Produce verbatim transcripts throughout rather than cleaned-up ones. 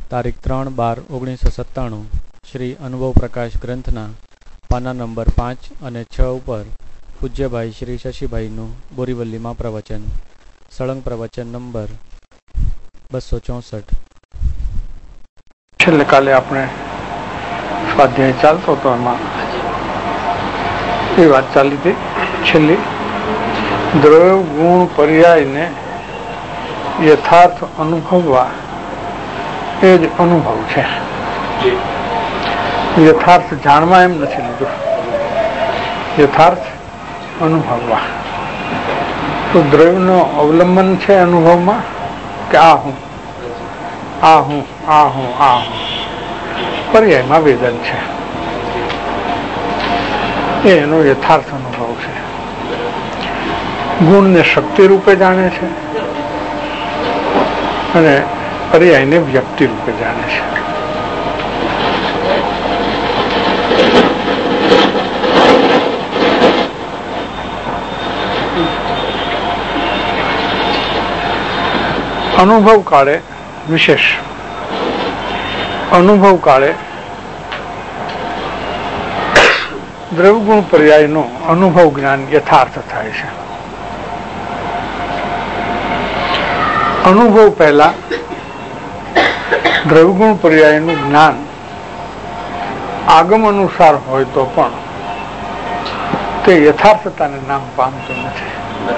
તારીખ ત્રણ બાર ઓગણીસો સત્તાણું શ્રી અનુભવ પ્રકાશ ગ્રંથના પાના નંબર પાંચ અને છ ઉપર પૂજ્યભાઈ શ્રી શશીભાઈનું બોરીવલ્લીમાં પ્રવચન. સળંગ પ્રવચન નંબર બસો ચોસઠ. છેલ્લે કાલે આપણે સ્વાધ્યાય ચાલતો હતો, એમાં એ વાત ચાલી હતી છેલ્લી દ્રવ્ય ગુણ પર્યાયને યથાર્થ અનુભવવા એ જ અનુભવ છે. યથાર્થ જાણવા એમ નથી લીધું, યથાર્થ અનુભવવા. તો દ્રવ્યનો અવલંબન છે અનુભવમાં કે આ હું આ હું આ હું આ હું પર્યાયમાં વેદન છે, એ એનો યથાર્થ અનુભવ છે. ગુણને શક્તિ રૂપે જાણે છે અને પર્યાયને વ્યક્તિ રૂપે જાણે છે. અનુભવ કાળે વિશેષ અનુભવ કાળે દ્રવ્યગુણ પર્યાયનો અનુભવ જ્ઞાન યથાર્થ થાય છે. અનુભવ પહેલા દ્રવ્યગુણ પર્યાયનું જ્ઞાન આગમ અનુસાર હોય તો પણ તે યથાર્થતાને નામ પામતું નથી.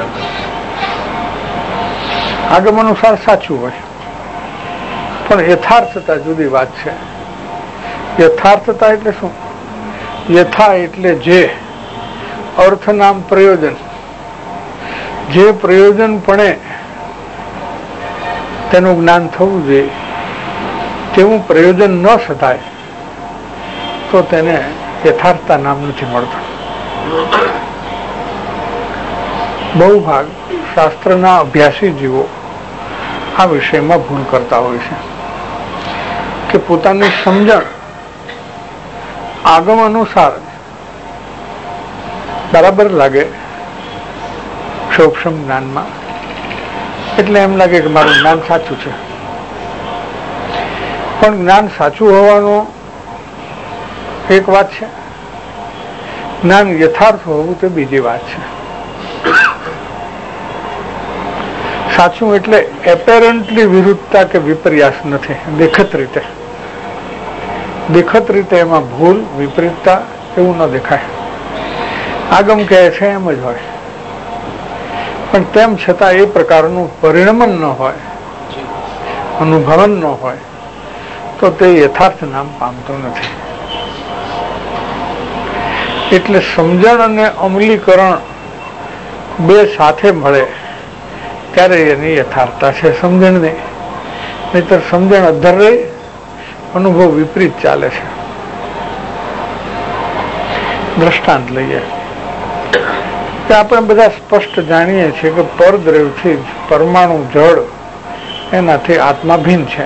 આગમ અનુસાર સાચું હોય પણ યથાર્થતા જુદી વાત છે. યથાર્થતા એટલે શું? યથા એટલે જે, અર્થ નામ પ્રયોજન, જે પ્રયોજનપણે તેનું જ્ઞાન થવું જોઈએ તેવું પ્રયોજન ન સધાય તો તેને યથાર્થતા નામ નથી મળતું. બહુ ભાગ શાસ્ત્રના અભ્યાસી જીવો આ વિષયમાં ભૂલ કરતા હોય છે કે પોતાની સમજણ આગમ અનુસાર બરાબર લાગે ક્ષોભક્ષમ જ્ઞાનમાં, એટલે એમ લાગે કે મારું જ્ઞાન સાચું છે. પણ જ્ઞાન સાચું હોવાનું એક વાત છે, જ્ઞાન યથાર્થ હોવું તે બીજી વાત છે. સાચું એટલે એપેરન્ટલી વિરુદ્ધતા કે વિપર્યાસ નથી. દેખત રીતે દેખત રીતે એમાં ભૂલ વિપરીતતા એવું ન દેખાય. આગમ કહે છે એમ જ હોય, પણ તેમ છતાં એ પ્રકારનું પરિણમન ન હોય, અનુભવન ન હોય તો તે યથાર્થ નામ પામતું નથી. એટલે સમજણ અને અમલીકરણ બે સાથે મળે ત્યારે એની યથાર્થતા છે સમજણની. નહીતર સમજણ અધર રહી, અનુભવ વિપરીત ચાલે છે. દ્રષ્ટાંત લઈએ કે આપણે બધા સ્પષ્ટ જાણીએ છીએ કે પરદ્રવ્યથી જ પરમાણુ જળ એનાથી આત્મા ભિન્ન છે.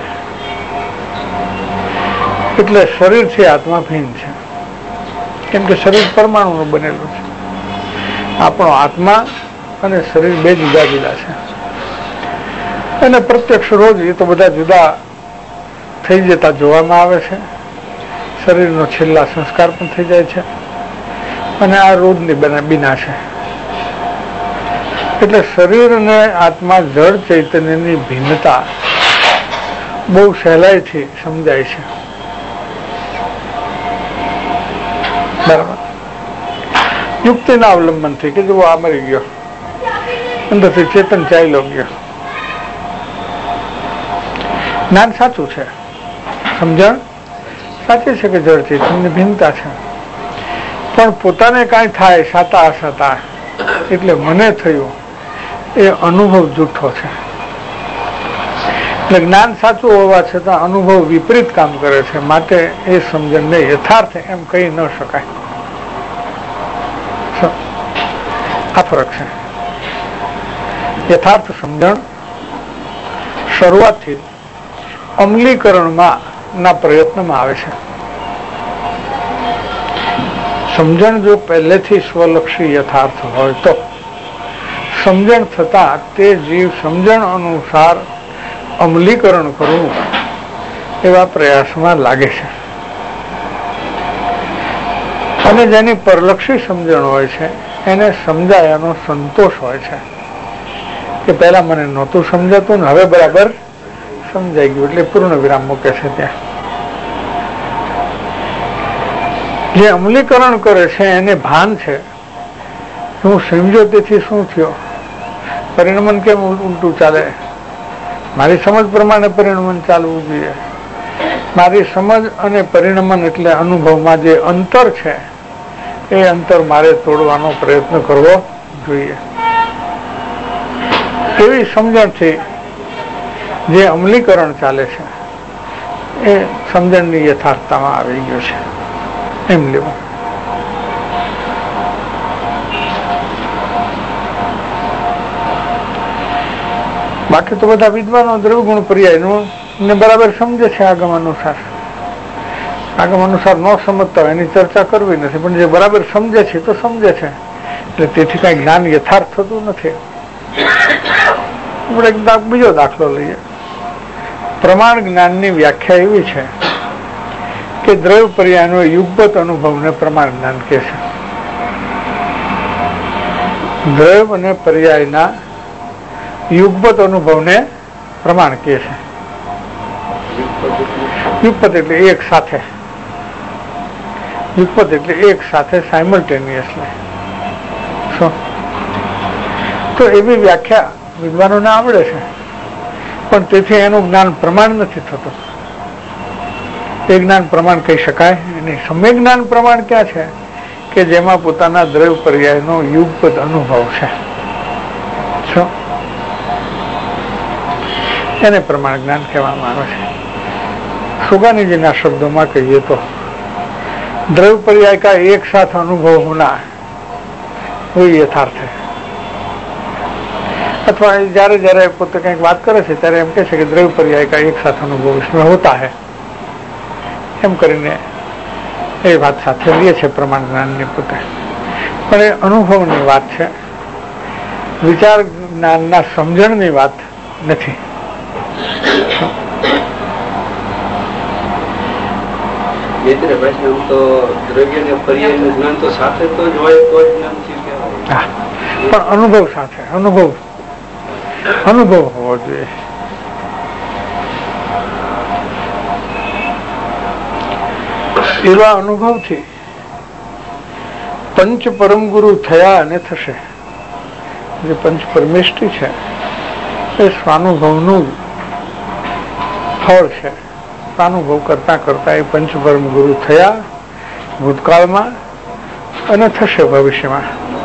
એટલે શરીરથી આત્મા ભિન્ન છે, કેમ કે શરીર પરમાણુનું બનેલું છે. આપણો આત્મા અને શરીર બે જુદા જુદા છે. અને પ્રત્યક્ષ રોજ એ તો બધા જુદા થઈ જતા જોવામાં આવે છે. શરીરનો છેલ્લા સંસ્કાર પણ થઈ જાય છે અને આ રોજની બીના છે. એટલે શરીર અને આત્મા જળ ચૈતન્યની ભિન્નતા બહુ સહેલાઈથી સમજાય છે. બરાબર. યુક્તિના અવલંબનથી કે જો આ મરી ગયો, અંદરથી ચેતન ચાલ્યો ગયો. જ્ઞાન સાચું છે, સમજણ સાચી છે કે જળ ચેતનની ભિન્નતા છે, પણ પોતાને કાંઈ થાય સાતા અસાતા એટલે મને થયું એ અનુભવ જૂઠો છે. એટલે જ્ઞાન સાચું હોવા છતાં અનુભવ વિપરીત કામ કરે છે, માટે એ સમજણને યથાર્થ એમ કહી ન શકાય. આ ફરક છે. યથાર્થ સમજણ શરૂઆતથી અમલીકરણમાં ના પ્રયત્નમાં આવે છે. સમજણ જો પહેલેથી સ્વલક્ષી યથાર્થ હોય તો સમજણ થતા તે જીવ સમજણ અનુસાર અમલીકરણ કરવું એવા પ્રયાસમાં લાગે છે. અને જેની પરલક્ષી સમજણ હોય છે એને સમજાયાનો સંતોષ હોય છે કે પહેલા મને નહોતું સમજાતું ને હવે બરાબર સમજાઈ ગયું, એટલે પૂર્ણ વિરામ મૂકે છે. ત્યાં જે અમલીકરણ કરે છે એને ભાન છે હું સમજો તેથી શું થયો, પરિણમન કેમ ઉલટું ચાલે, મારી સમજ પ્રમાણે પરિણમન ચાલવું જોઈએ. મારી સમજ અને પરિણમન એટલે અનુભવમાં જે અંતર છે એ અંતર મારે તોડવાનો પ્રયત્ન કરવો જોઈએ. એવી સમજણથી જે અમલીકરણ ચાલે છે એ સમજણની યથાર્થતામાં આવી ગયું છે એમ લેવું. બાકી તો બધા વિદ્વાનો દ્રવ્યગુણ પર્યાયનું ને બરાબર સમજે છે આગમ અનુસાર. આગમ અનુસાર ન સમજતા હોય એની ચર્ચા કરવી નથી, પણ જે બરાબર સમજે છે તો સમજે છે, એટલે તેથી કઈ જ્ઞાન યથાર્થ થતું નથી. આપણે એક બીજો દાખલો લઈએ. પ્રમાણ જ્ઞાનની વ્યાખ્યા એવી છે કે દ્રવ્ય પર્યાયનો યુગપત અનુભવને પ્રમાણ જ્ઞાન કહે છે. દ્રવ્ય અને પર્યાયના યુગપત અનુભવને પ્રમાણ કહે છે. યુગપત એટલે એક સાથે, યુગપત એટલે એક સાથે સાયમલ્ટેનિયસલી. શું તો એવી વ્યાખ્યા વિદ્વાનોને આવડે છે, પણ તેથી એનું જ્ઞાન પ્રમાણ નથી થતું. એ જ્ઞાન પ્રમાણ કહી શકાય નહીં. સમ્યક જ્ઞાન પ્રમાણ ક્યાં છે કે જેમાં પોતાના દ્રવ્ય પર્યાયનો યુગપત અનુભવ છે, શું એને પ્રમાણ જ્ઞાન કહેવામાં આવે છે. સુગાનીજીના શબ્દોમાં કહીએ તો દ્રવ્ય पर्याय का एक साथ अनुभव होना वही यथार्थ है. अथवा जયારે जયારે પોતે કંઈક વાત કરે છે ત્યારે એમ કહે છે કે દ્રવ્ય पर्याय का एक साथ अनुभव इसमें होता है એમ કરીને એ વાત સાથે લે છે પ્રમાણ જ્ઞાનની પોતે. પણ એ અનુભવની વાત છે, વિચાર જ્ઞાનના સમજણની વાત નથી. પણ અનુભવ સાથે અનુભવ અનુભવ હોવો જોઈએ. એવા અનુભવથી પંચ પરમ ગુરુ થયા અને થશે. જે પંચ પરમેષ્ઠી છે એ સ્વાનુભવનું ફળ છે. સ્વાનુભવ કરતા કરતા એ પંચ પરમ ગુરુ થયા ભૂતકાળમાં અને થશે ભવિષ્યમાં.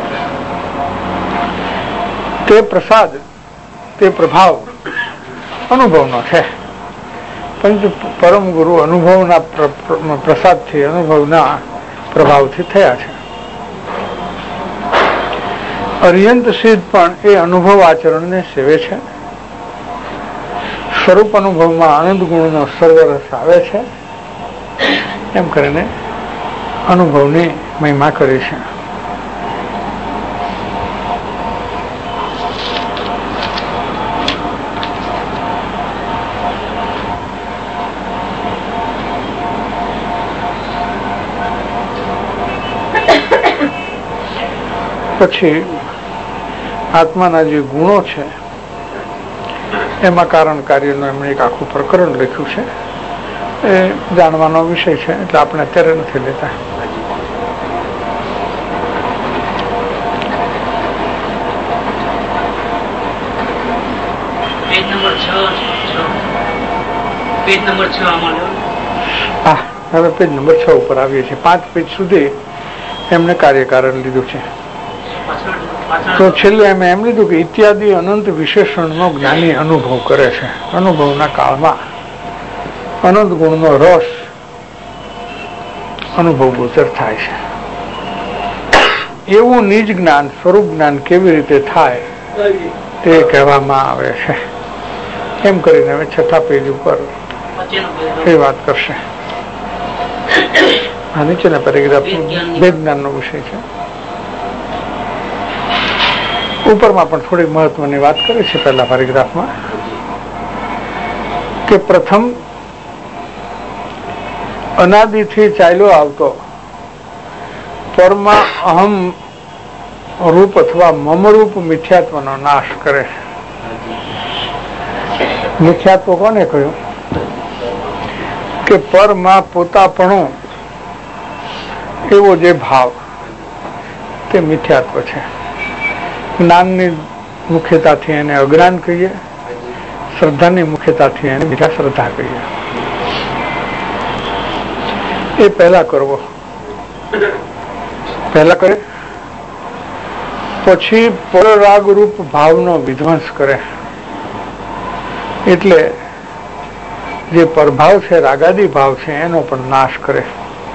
તે પ્રસાદ તે પ્રભાવ અનુભવનો છે. પંચ પરમ ગુરુ અનુભવના પ્રસાદથી અનુભવના પ્રભાવથી થયા છે. અર્યંત સિદ્ધ પણ એ અનુભવ આચરણને સેવે છે. સ્વરૂપ અનુભવમાં આનંદ ગુણનો સર્વરસ આવે છે. એમ કરીને અનુભવની મહિમા કરી છે. પછી આત્માના જે ગુણો છે એમાં કારણ કાર્યનું એમણે એક આખું પ્રકરણ લખ્યું છે. એ જાણવાનો વિષય છે એટલે આપણે અત્યારે નથી લેતા. હા, હવે પેજ નંબર છ ઉપર આવીએ છીએ. પાંચ પેજ સુધી એમને કાર્યકારણ લીધું છે. તો છેલ્લે એમ એમ લીધું કે ઇત્યાદિ અનંત વિશેષણનો જ્ઞાની અનુભવ કરે છે. અનુભવના કાળમાં અનંત ગુણનો રસ અનુભવ ગોચર થાય છે. એવું નિજ જ્ઞાન સ્વરૂપ જ્ઞાન કેવી રીતે થાય તે કહેવામાં આવે છે. એમ કરીને હવે છઠ્ઠા પેજ ઉપર એ વાત કરશે. આ નીચેના પેરેગ્રાફ ભેદ જ્ઞાનનો વિષય છે. ઉપરમાં પણ થોડી મહત્વની વાત કરી છે પહેલા પેરેગ્રાફમાં કે પ્રથમ અનાદિથી ચાલ્યો આવતો પરમાં અહમ રૂપ અથવા મમરૂપ મિથ્યાત્વનો નાશ કરે. મિથ્યાત્વ કોને કહ્યું? કે પરમાં પોતાપણું એવો જે ભાવ તે મિથ્યાત્વ છે. જ્ઞાનની મુખ્યતાથી એને અજ્ઞાન કહીએ, શ્રદ્ધાની મુખ્યતાથી એને મિથ્યા શ્રદ્ધા કહીએ. એ પહેલા કરવો, પહેલા કરે પછી પરરાગ રૂપ ભાવનો વિધ્વંસ કરે. એટલે જે પરભાવ છે, રાગાદી ભાવ છે, એનો પણ નાશ કરે.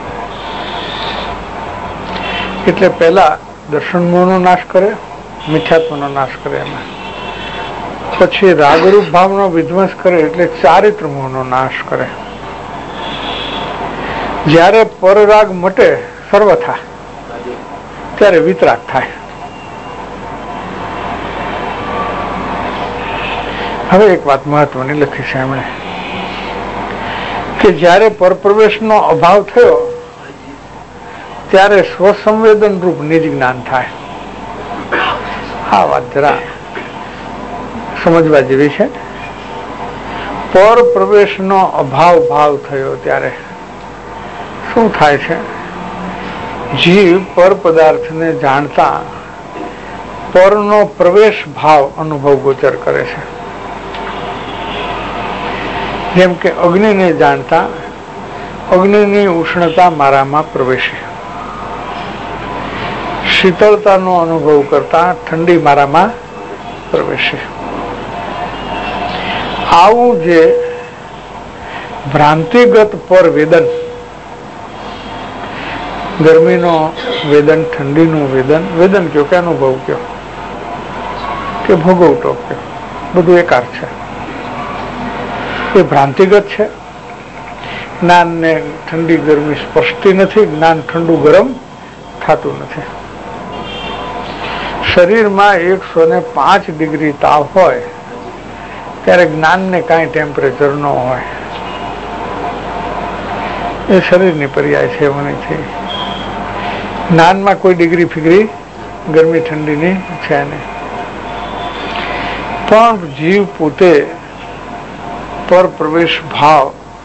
એટલે પહેલા દર્શન મોહનો નાશ કરે, મિથ્યાત્વનો નાશ કરે. એમાં પછી રાગરૂપ ભાવનો વિધ્વંસ કરે એટલે ચારિત્ર મોહનો નાશ કરે. જ્યારે પરરાગ મટે સર્વથા ત્યારે વિતરાગ થાય. હવે એક વાત મહત્વની લખી છે એમણે કે જ્યારે પરપ્રવેશનો અભાવ થયો ત્યારે સ્વસંવેદન રૂપ નિજ જ્ઞાન થાય. આ વાત જરા સમજવા જેવી છે. પર પ્રવેશનો અભાવ ભાવ થયો ત્યારે શું થાય છે? જીવ પર પદાર્થને જાણતા પરનો પ્રવેશ ભાવ અનુભવ ગોચર કરે છે. જેમ કે અગ્નિને જાણતા અગ્નિની ઉષ્ણતા મારામાં પ્રવેશે, શીતળતાનો અનુભવ કરતા ઠંડી મારામાં પ્રવેશે. આવું જે ભ્રાંતિગત પર વેદન, ગરમીનો વેદન, ઠંડીનું વેદન, વેદન કયો કે અનુભવ કયો કે ભોગવટો કયો, બધું એકાર છે. એ ભ્રાંતિગત છે. જ્ઞાનને ઠંડી ગરમી સ્પર્શતી નથી, જ્ઞાન ઠંડુ ગરમ થતું નથી. શરીરમાં એકસો ને પાંચ ડિગ્રી તાવ હોય ત્યારે જ્ઞાનને કાંઈ ટેમ્પરેચર ન હોય. એ શરીરની પર્યાય છે, એવું નથી. જ્ઞાનમાં કોઈ ડિગ્રી ફિગ્રી ગરમી ઠંડીની છે નહીં. પણ જીવ પોતે પર પ્રવેશ ભાવ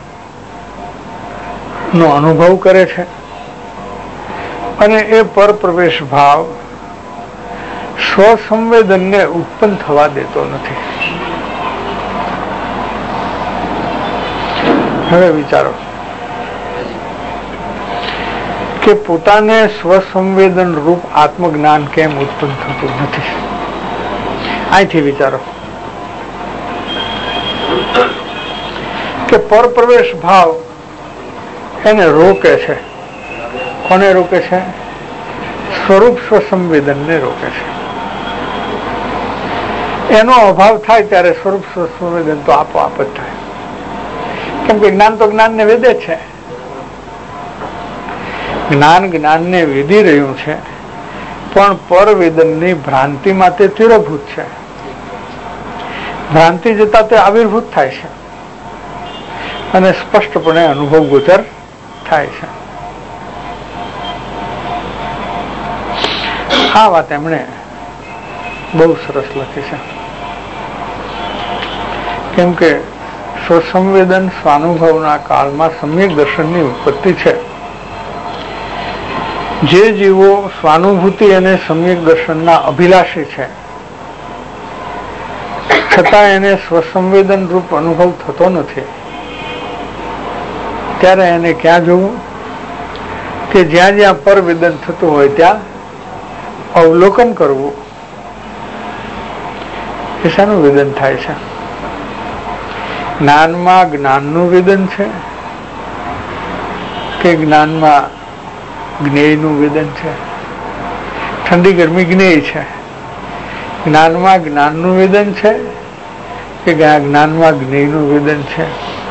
નો અનુભવ કરે છે અને એ પર પ્રવેશ ભાવ સ્વસંવેદનને ઉત્પન્ન થવા દેતો નથી. હવે વિચારો કે પોતાને સ્વસંવેદન રૂપ આત્મજ્ઞાન કેમ ઉત્પન્ન થતું નથી? અહીંથી વિચારો કે પર પ્રવેશ ભાવ એને રોકે છે. કોને રોકે છે? સ્વરૂપ સ્વસંવેદનને રોકે છે. એનો અભાવ થાય ત્યારે સ્વરૂપ સ્વસંવેદન તો આપોઆપ જ થાય. કેમ કે જ્ઞાન તો જ્ઞાનને વેદે છે. જ્ઞાન જ્ઞાનને વેદી રહ્યું છે, પણ પરવેદનની ભ્રાંતિમાં તે તીવ્રભૂત છે. ભ્રાંતિ જતા તે આવિર્ભૂત થાય છે અને સ્પષ્ટપણે અનુભવ ગોચર થાય છે. આ વાત એમણે બહુ સરસ લખી છે. કેમ કે સ્વસંવેદન સ્વાનુભવના કાળમાં સમ્યક દર્શનની ઉત્પત્તિ છે. જે જીવો સ્વાનુભૂતિ અને સમ્યક દર્શનના અભિલાષી છે છતાં એને સ્વસંવેદન રૂપ અનુભવ થતો નથી, ત્યારે એને ક્યાં જવું? કે જ્યાં જ્યાં પરવેદન થતું હોય ત્યાં અવલોકન કરવું. એ શાનું વેદન થાય છે? જ્ઞાનમાં જ્ઞાનનું વેદન છે કે જ્ઞાનમાં જ્ઞેયનું વેદન છે? ઠંડી ગરમી જ્ઞેય છે. જ્ઞાનમાં જ્ઞાનનું વેદન છે કે જ્ઞાનમાં જ્ઞેયનું વેદન છે?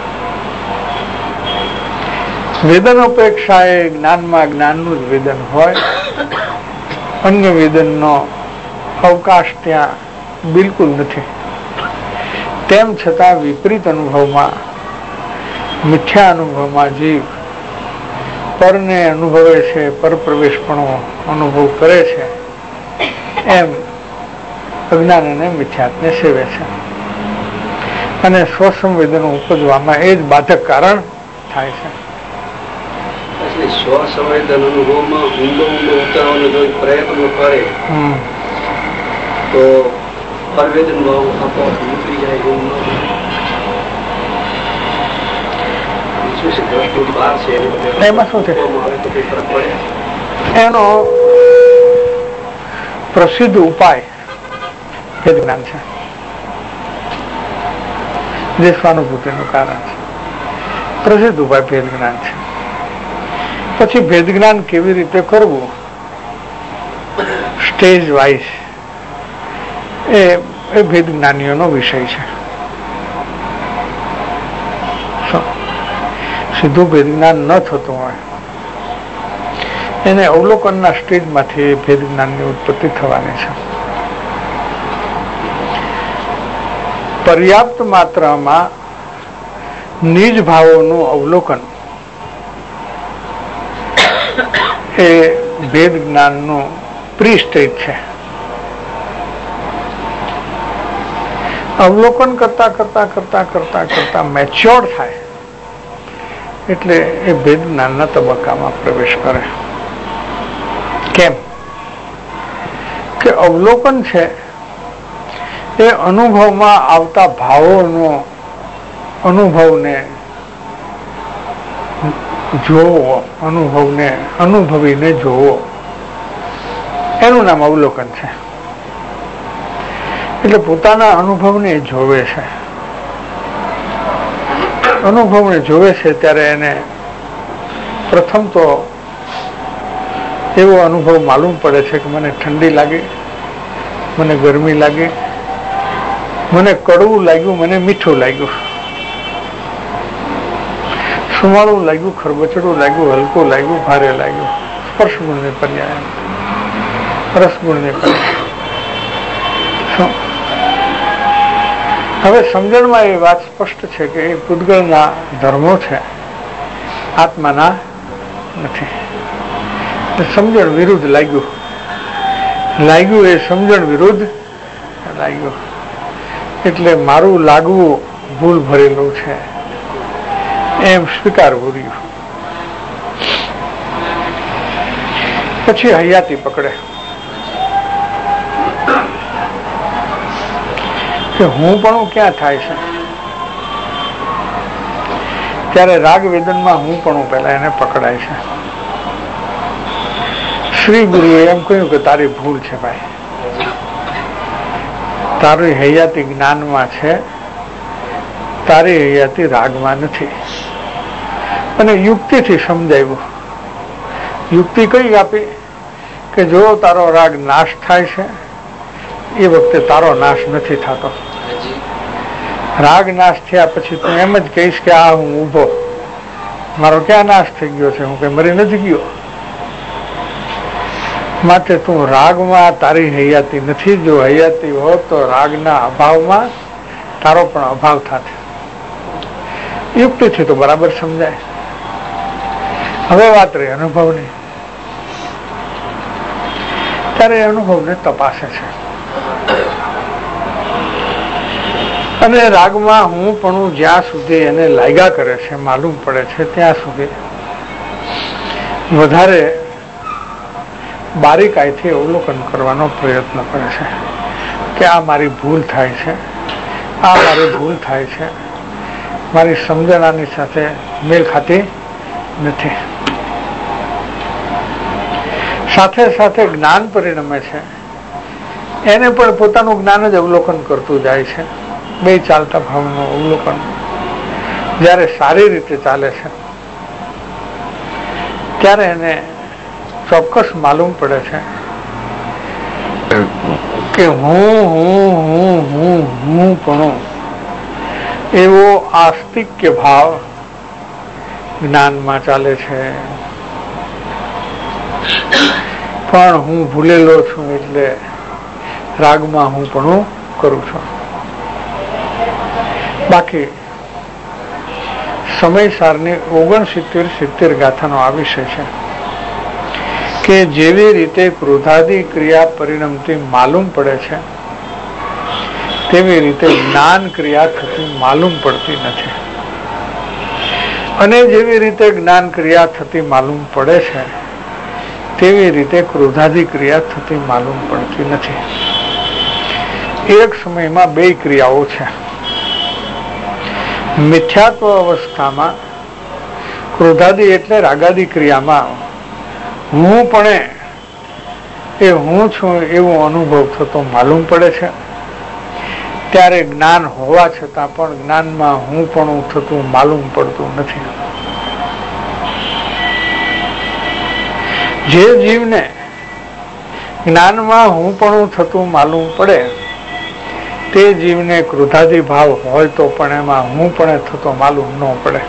વેદન અપેક્ષા એ જ્ઞાનમાં જ્ઞાનનું જ વેદન હોય, અન્ય વેદનનો અવકાશ ત્યાં બિલકુલ નથી. તેમ છતાં વિપરીત અનુભવમાં, મિથ્યા અનુભવમાં જીવ પરને અનુભવે છે, પર પ્રવેશપણો અનુભવ કરે છે, એમ અજ્ઞાન અને મિથ્યાત્વને સેવે છે અને સ્વસંવેદનો ઉપજવામાં એ જ બાધક કારણ થાય છે. સ્વસંવેદન અનુભવમાં ઊંડો ઊંડો ઉતરવાનો જો પ્રયત્નો કરે તો પરવેદન ભાવ આપોઆપ નીકળી જાય એવું ન. એમાં શું છે, એનો પ્રસિદ્ધ ઉપાય ભેદ જ્ઞાન છે, જે સ્વાનુભૂતિનું કારણ છે. પ્રસિદ્ધ ઉપાય ભેદ જ્ઞાન છે. પછી ભેદ જ્ઞાન કેવી રીતે કરવું સ્ટેજ વાઇઝ એ એ ભેદ જ્ઞાનીઓનો વિષય છે. સીધું ભેદ જ્ઞાન ન થતું હોય એને અવલોકનના સ્ટેજમાંથી ભેદ જ્ઞાનની ઉત્પત્તિ થવાની છે. પર્યાપ્ત માત્રામાં નિજ ભાવોનું અવલોકન એ ભેદ જ્ઞાનનું પ્રી સ્ટેજ છે. અવલોકન કરતા કરતા કરતા કરતા કરતા મેચ્યોર થાય એટલે એ ભેદ જ્ઞાનના તબક્કામાં પ્રવેશ કરે. કેમ કે અવલોકન છે એ અનુભવમાં આવતા ભાવોનો અનુભવને જોવો, અનુભવને અનુભવીને જોવો, એનું નામ અવલોકન છે. એટલે પોતાના અનુભવને જોવે છે. અનુભવને જોવે છે ત્યારે એને પ્રથમ તો એવો અનુભવ માલુમ પડે છે કે મને ઠંડી લાગી, મને ગરમી લાગી, મને કડવું લાગ્યું, મને મીઠું લાગ્યું, સુમાળું લાગ્યું, ખરબચડું લાગ્યું, હલકું લાગ્યું, ભારે લાગ્યું. સ્પર્શ ગુણને પર્યાય, રસ ગુણને પર્યાય. હવે સમજણમાં એ વાત સ્પષ્ટ છે કે એ પૂતગળના ધર્મો છે, આત્માના નથી. સમજણ વિરુદ્ધ લાગ્યું લાગ્યું એ સમજણ વિરુદ્ધ લાગ્યું એટલે મારું લાગવું ભૂલ ભરેલું છે એમ સ્વીકારવું રહ્યું. પછી હયાતી પકડે કે હું પણ ક્યાં થાય છે ત્યારે રાગ વેદનમાં હું પણ પેલા એને પકડાય છે. શ્રી ગુરુએ એમ કહ્યું કે તારી ભૂલ છે ભાઈ, તારી હયાતી જ્ઞાનમાં છે, તારી હયાતી રાગમાં નથી. અને યુક્તિથી સમજાવ્યું. યુક્તિ કઈ આપી કે જો તારો રાગ નાશ થાય છે એ વખતે તારો નાશ નથી થતો. રાગ નાશ થયા પછી તું એમ જ કહીશ કે આ હું ઊભો, મારો ક્યાં નાશ થઈ ગયો છે, હું કઈ મરી નથી ગયો. માટે તું રાગમાં તારી હયાતી નથી. જો હયાતી હોત તો રાગના અભાવમાં તારો પણ અભાવ થાત. યુક્તિથી તો બરાબર સમજાય. હવે વાત રહી અનુભવની. ત્યારે અનુભવને તપાસે છે અને રાગમાં હું પણ જ્યાં સુધી એને લાગ્યા કરે છે, માલુમ પડે છે, ત્યાં સુધી વધારે બારીકાઈથી અવલોકન કરવાનો પ્રયત્ન કરે છે કે આ મારી ભૂલ થાય છે, આ મારી ભૂલ થાય છે, મારી સમજણાની સાથે મેળ ખાતી નથી. સાથે સાથે જ્ઞાન પરિણમે છે, એને પણ પોતાનું જ્ઞાન જ અવલોકન કરતું જાય છે. બે ચાલતા ભાવનું અવલોકન જ્યારે સારી રીતે ચાલે છે ત્યારે એને ચોક્કસ માલુમ પડે છે કે હું હું હું હું હું પણ એવો આસ્તિક્ય ભાવ જ્ઞાનમાં ચાલે છે. પણ હું ભૂલેલો છું એટલે રાગમાં હું પણ કરું છું. બાકી સમયસારની ઓગણસિત્તેર સિત્તેર ગાથાનો આ વિષય છે કે જેવી રીતે ક્રોધાદિ ક્રિયા પરિણમતી માલુમ પડે છે તેવી રીતે જ્ઞાન ક્રિયા થતી માલુમ પડતી નથી, અને જેવી રીતે જ્ઞાન ક્રિયા થતી માલુમ પડે છે તેવી રીતે ક્રોધાદિ ક્રિયા થતી માલુમ પડતી નથી. એક સમયમાં બે ક્રિયાઓ છે. મિથ્યાત્વ અવસ્થામાં ક્રોધાદિ એટલે રાગાદિ ક્રિયામાં હું પણ એ હું છું એવો અનુભવ થતો માલુમ પડે છે, ત્યારે જ્ઞાન હોવા છતાં પણ જ્ઞાનમાં હું પણ થતું માલુમ પડતું નથી. જે જીવને જ્ઞાનમાં હું પણ થતું માલુમ પડે તે જીવને ક્રોધાદિ ભાવ હોય તો પણ એમાં હું પણ થતો માલુમ ન પડે.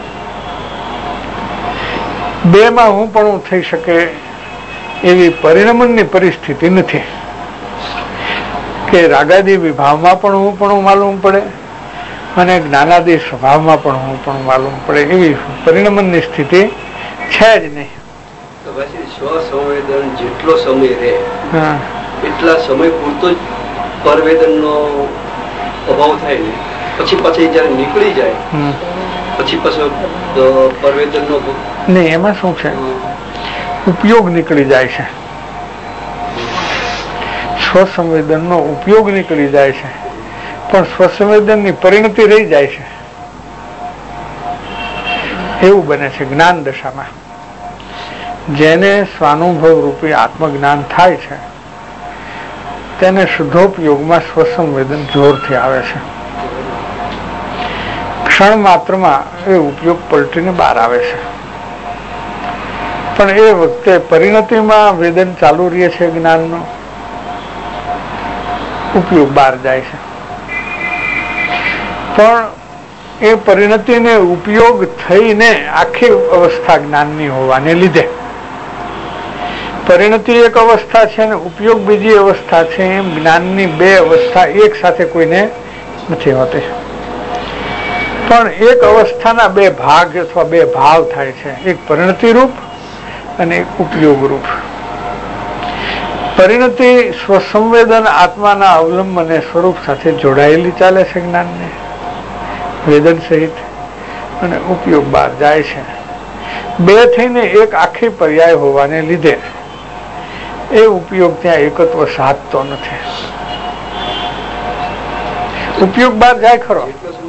બે માં હું પણ થઈ શકે એવી પરિણમનની પરિસ્થિતિ નથી કે રાગાદિ વિભાવમાં પણ હું પણ માલુમ પડે અને જ્ઞાનાદિ સ્વભાવમાં પણ હું પણ માલુમ પડે એવી પરિણમનની સ્થિતિ છે જ નહીં. સ્વસંવેદન જેટલો સમય રહે એટલા સમય પૂરતો જ પરવેદન નો અભાવ થાય ને, પછી પછી જયારે નીકળી જાય પછી પછી પરવેદન નો નહીં. એમાં શું છે, ઉપયોગ નીકળી જાય છે, સ્વસંવેદન નો ઉપયોગ નીકળી જાય છે, પણ સ્વસંવેદન ની પરિણતિ રહી જાય છે. એવું બને છે જ્ઞાન દશામાં. જેને સ્વાનુભવ રૂપી આત્મજ્ઞાન થાય છે તેને શુદ્ધોપયોગમાં સ્વસંવેદન જોરથી આવે છે. ક્ષણ માત્રમાં એ ઉપયોગ પલટીને બહાર આવે છે, પણ એ વખતે પરિણતિમાં વેદન ચાલુ રહે છે, જ્ઞાનનો ઉપયોગ બહાર જાય છે. પણ એ પરિણતિને ઉપયોગ થઈને આખી અવસ્થા જ્ઞાનની હોવાને લીધે પરિણતિ એક અવસ્થા છે અને ઉપયોગ બીજી અવસ્થા છે, એમ જ્ઞાનની બે અવસ્થા એક સાથે કોઈને નથી હોતી, પણ એક અવસ્થાના બે ભાગ અથવા બે ભાવ થાય છે, એક પરિણતિ રૂપ અને એક ઉપયોગ રૂપ. પરિણતિ સ્વસંવેદન આત્માના અવલંબન સ્વરૂપ સાથે જોડાયેલી ચાલે છે જ્ઞાનને વેદન સહિત, અને ઉપયોગ બહાર જાય છે. બે થઈને એક આખી પર્યાય હોવાને લીધે એ ઉપયોગ ત્યાં એકત્વ સાધતો નથી. ઉપયોગ બહાર જાય ખરો,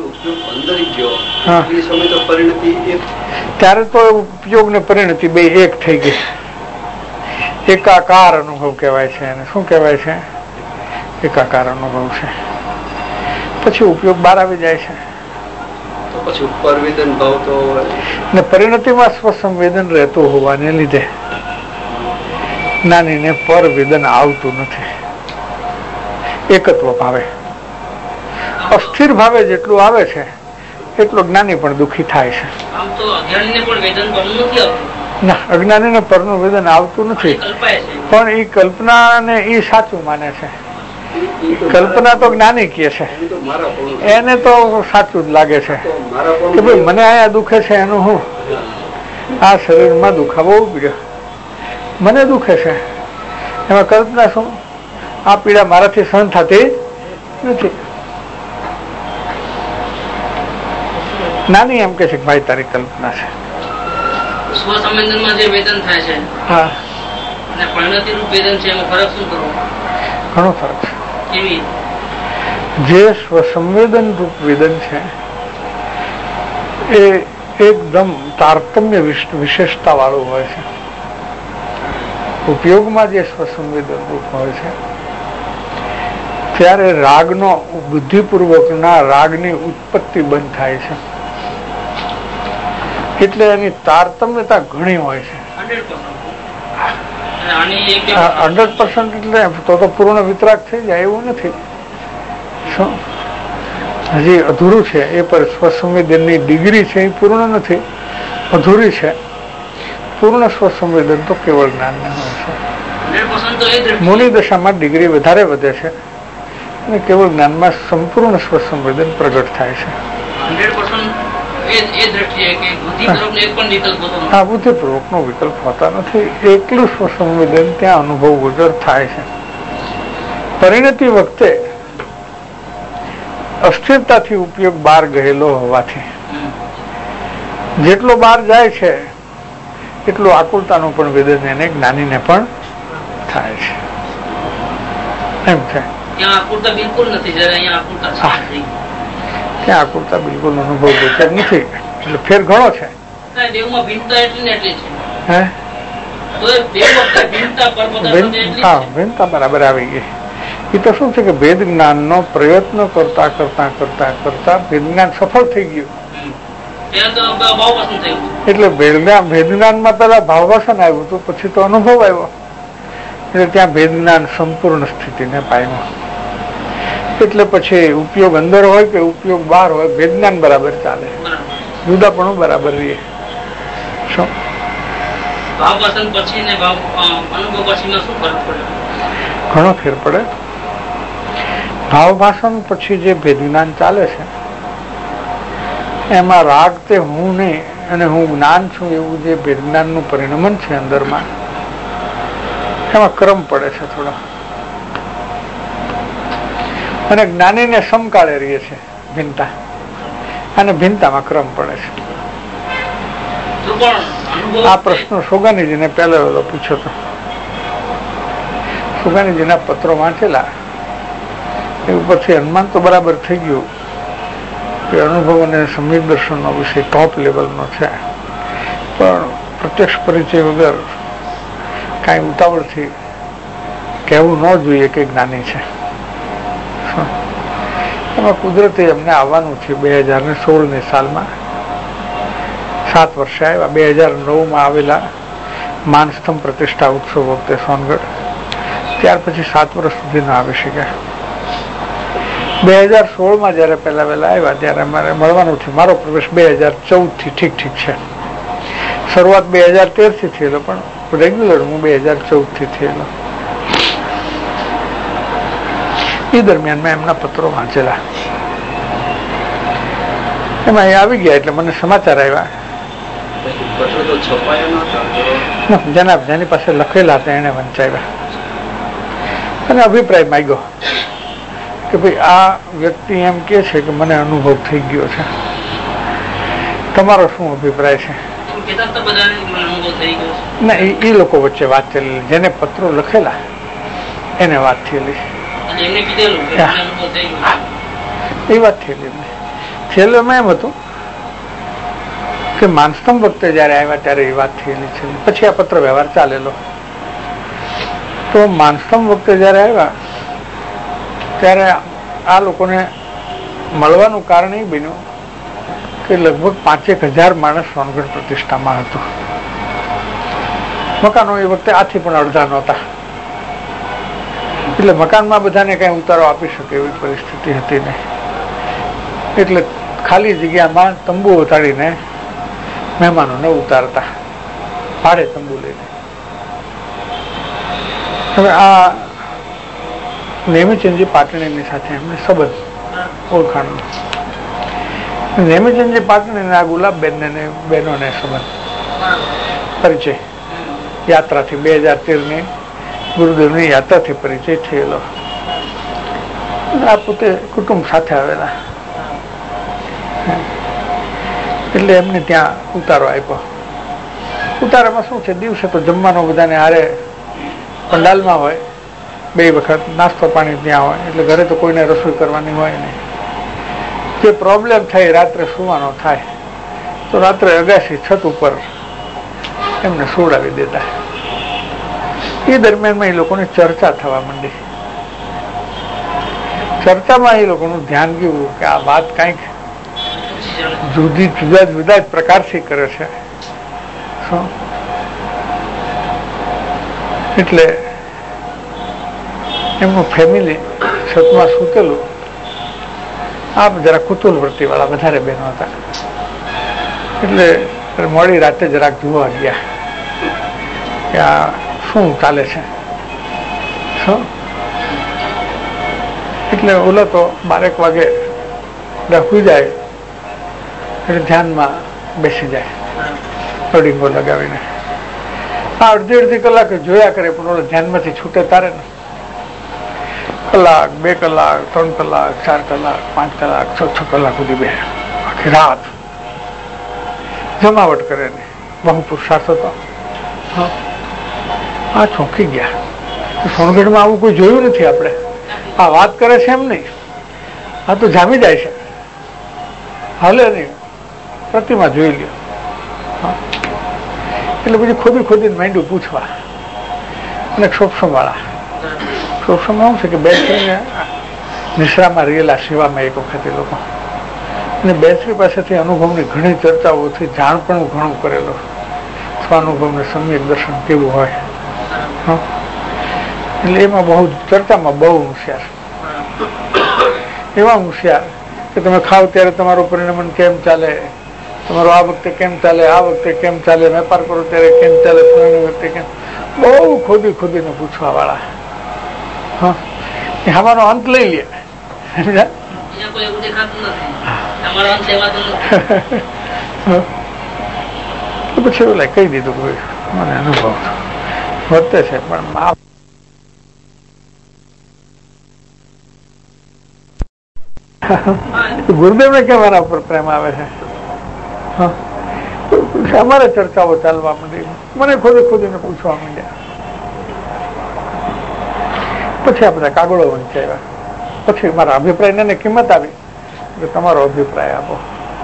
ત્યારે તો ઉપયોગ ને પરિણતિ બે એક થઈ ગઈ, એકાકાર અનુભવ કહેવાય છે. એને શું કહેવાય છે? એકાકાર અનુભવ છે. પછી ઉપયોગ બહાર આવી જાય છે. પછી પરવેદન ભાવ તો ને પરિણતિમાં સ્વસંવેદન રહેતું હોવાને લીધે જ્ઞાનીને પરવેદન આવતું નથી. એકત્વ ભાવે અસ્થિર ભાવે જેટલું આવે છે એટલો જ્ઞાની પણ દુઃખી થાય છે. ના, અજ્ઞાનીને પરનું વેદન આવતું નથી, પણ એ કલ્પના ને એ સાચું માને છે. કલ્પના તો જ્ઞાની કહે છે, એને તો સાચું જ લાગે છે કે ભાઈ મને અહીંયા દુખે છે, એનું હું આ શરીરમાં દુખાવો ઉપડ્યો, મને દુખે છે, એમાં કલ્પના શું? આ પીડા મારાથી સહન થતી નથી. નાની એમ કે છે કે ભાઈ તારી કલ્પના છે. સ્વસંવેદનમાં જે વેદન થાય છે હા અને પરિણતિ રૂપ વેદન છે એમાં ફરક શું કરવો? ઘણો ફરક છે. કેવી? જે સ્વસંવેદન રૂપ વેદન છે એ એકદમ તારતમ્ય વિશેષતા વાળું હોય છે. ઉપયોગમાં જે સ્વસંવેદન રૂપ હોય છે ત્યારે રાગનો બુદ્ધિપૂર્વકના રાગની ઉત્પત્તિ બંધ થાય છે, એટલે એની તારતમ્યતા ઘણી હોય છે. હંડ્રેડ પર્સન્ટ એટલે તો તો પૂર્ણ વિતરાગ થઈ જાય એવું નથી. શું હજી અધૂરું છે, એ પર સ્વસંવેદનની ડિગ્રી છે એ પૂર્ણ નથી, અધૂરી છે. પૂર્ણ સ્વસંવેદન તો કેવળ જ્ઞાન હોય છે. મુનિ દશામાં ડિગ્રી વધારે વધે છે અને કેવળ જ્ઞાનમાં સંપૂર્ણ સ્વસંવેદન પ્રગટ થાય છે. હંડ્રેડ પર્સન્ટ એ આ બુદ્ધિપૂર્વક નો વિકલ્પ હોતા નથી. એકલું સ્વસંવેદન ત્યાં અનુભવ ગુજર થાય છે. પરિણતિ વખતે અસ્થિરતાથી ઉપયોગ બહાર ગયેલો હોવાથી જેટલો બહાર જાય છે એટલું આકુલતાનું પણ વેદન એને જ્ઞાનીને પણ થાય છે. એમ છે ત્યાં આકુલતા બિલકુલ અનુભવ ગોચર નથી. એટલે ફેર ઘણો છે. હા, ભિન્નતા બરાબર આવી ગઈ. એ તો શું છે કે ભેદ જ્ઞાન નો પ્રયત્ન કરતા કરતા કરતા કરતા ભેદ જ્ઞાન સફળ થઈ ગયું. એટલે ભેદ જ્ઞાન માં પેલા ભાવવાસન આવ્યું હતું, પછી તો અનુભવ આવ્યો. એટલે ત્યાં ભેદ જ્ઞાન સંપૂર્ણ સ્થિતિને પામ્યો. એટલે પછી ઉપયોગ અંદર હોય કે ઉપયોગ બહાર હોય, ભેદ જ્ઞાન બરાબર ચાલે, જુદાપણું બરાબર રહીએ. શું ઘણો ફેર પડે. ભાવ ભાષણ પછી જે ભેદ જ્ઞાન ચાલે છે એમાં રાગ તે હું નહીં અને હું જ્ઞાન છું એવું જે ભેદ જ્ઞાન નું પરિણમન છે અંદરમાં, એમાં ક્રમ પડે છે થોડો. અને જ્ઞાનીને સમકાળે રહીએ છે ભિન્નતા, અને ભિન્નતામાં ક્રમ પડે છે. આ પ્રશ્ન સોગાનીજીને પહેલો પૂછ્યો હતો. સોગાનીજીના પત્રો વાંચેલા એ ઉપરથી અનુમાન તો બરાબર થઈ ગયું કે અનુભવ અને સમ્યક દર્શનનો વિષય ટોપ લેવલનો છે, પણ પ્રત્યક્ષ પરિચય વગર કાંઈ ઉતાવળથી કહેવું ન જોઈએ કે જ્ઞાની છે. એમાં કુદરતે એમને આવવાનું છે બે હજાર ને સોળ ની સાલમાં. સાત વર્ષે આવ્યા. બે હજાર નવ માં આવેલા માનસ્તંભ પ્રતિષ્ઠા ઉત્સવ વખતે સોનગઢ. ત્યાર પછી સાત વર્ષ સુધી ન આવી શક્યા. બે હજાર સોળ માં જયારે પહેલા વહેલા આવ્યા ત્યારે અમારે મળવાનું છે. મારો પ્રવેશ બે હજાર ચૌદ થી ઠીક ઠીક છે. શરૂઆત બે હજાર તેર થી થયેલો, પણ રેગ્યુલર હું બે હજાર ચૌદ થી થયેલો. એ દરમિયાન મેં એમના પત્રો વાંચેલા. એમાં એ આવી ગયા એટલે મને સમાચાર આવ્યા. જેના જેની પાસે લખેલા હતા એને વંચાવ્યા અને અભિપ્રાય માંગ્યો કે ભાઈ આ વ્યક્તિ એમ કે છે કે મને અનુભવ થઈ ગયો છે, તમારો શું અભિપ્રાય છે? ના, એ લોકો વચ્ચે વાત થયેલી, જેને પત્રો લખેલા એને વાત થયેલી. એ વાત થયેલી. છેલ્લેમાં એમ હતું કે માનસ્તંભ વખતે જયારે આવ્યા ત્યારે એ વાત થયેલી છે. પછી આ પત્ર વ્યવહાર ચાલેલો. તો માનસ્તંભ વખતે જયારે આવ્યા ત્યારે આ લોકોને મળવાનું કારણ એ બન્યું કે લગભગ પાંચેક હજાર માણસ સોનગઢ પ્રતિષ્ઠામાં હતું. મકાનો એ વખતે આથી પણ અડધા નહોતા, એટલે મકાનમાં બધાને કઈ ઉતારો આપી શકે એવી પરિસ્થિતિ હતી નહીં. એટલે ખાલી જગ્યામાં તંબુ ઉતારીને મહેમાનોને ઉતારતા, ભાડે તંબુ લઈને. હવે આ નેમિચંદજી પાટણીની સાથે એમને સંબંધ ઓળખાણ. નેમિચંદજી પાટણીના આ ગુલાબબેન ને બહેનોને સંબંધ પરિચય યાત્રાથી બે હજાર તેર ની ગુરુદેવની યાત્રાથી પરિચય થયેલો. આ પોતે કુટુંબ સાથે આવેલા એટલે એમને ત્યાં ઉતારો આપ્યો. ઉતારામાં શું છે, દિવસે તો જમવાનો બધાને હારે પંડાલમાં હોય, બે વખત નાસ્તો પાણી ત્યાં હોય, એટલે ઘરે તો કોઈને રસોઈ કરવાની હોય નહીં. જે પ્રોબ્લેમ થાય રાત્રે સુવાનો થાય તો રાત્રે અગાસી છત ઉપર એમને સુવડાવી દેતા. એ દરમિયાનમાં એ લોકોની ચર્ચા થવા માંડી. ચર્ચામાં એ લોકોનું ધ્યાન ગયું કે આ વાત કંઈક જુદી જુદા જુદા જ પ્રકારથી કરે છે. એટલે એમનું ફેમિલી છતમાં સૂતેલું. આ જરા કુતુલ વૃત્તિ વાળા વધારે બહેનો હતા, એટલે મોડી રાતે જરાક જોવા ગયા કે આ શું ચાલે છે. શું એટલે ઓલો તો બારેક વાગે સુઈ જાય એટલે ધ્યાનમાં બેસી જાય અડીંગો લગાવીને. આ અડધી અડધી કલાક જોયા કરે પણ ઓલો ધ્યાનમાંથી છૂટે તારે ને. કલાક, બે કલાક, ત્રણ કલાક, ચાર કલાક, પાંચ કલાક, છ છ કલાક સુધી બે આખી રાત જમાવટ કરે ને. બહુ પુરુષાર્થ હતો. આ ચોંકી ગયા. સોનગઢમાં આવું કોઈ જોયું નથી આપણે. આ વાત કરે છે એમ નહીં, આ તો જામી જાય છે. હાલે નહીં, પ્રતિમા જોઈ લ્યો. એટલે પછી ખોદી ખોદીને માંડ્યું પૂછવા. અને ક્ષોક્ષમ વાળા ક્ષોક્ષમાં શું છે કે બેસરીને નિશ્રામાં રહેલા સેવામાં એક વખત એ લોકો અને બેસરી પાસેથી અનુભવની ઘણી ચર્ચાઓથી જાણપણું ઘણું કરેલું. સ્વાનુભવને સમ્યક દર્શન કેવું હોય એટલે એમાં બહુ ચર્ચામાં બહુ હોશિયાર. એવા હોશિયાર કે તમે ખાવ ત્યારે તમારું પરિણમન કેમ ચાલે, તમારું આ વખતે કેમ ચાલે, આ વખતે કેમ ચાલે, વેપાર કરો ત્યારે કેમ ચાલે, ફલાણી વખતે કેમ, બહુ ખોદી ખોદીને પૂછવા વાળા. હા, આમાંનો અંત લઈ લે. પછી ઓલા કહી દીધું કોઈ મને અનુભવ વધે છે પણ ગુરુદેવ ને કેમ એના ઉપર પ્રેમ આવે છે. અમારે ચર્ચાઓ ચાલવા માંડી, મને ખોદી ખોદીને પૂછવા માંડ્યા. પછી આ બધા કાગળો વંચાવ્યા. પછી મારા અભિપ્રાય ને કિંમત આવી કે તમારો અભિપ્રાય આપો.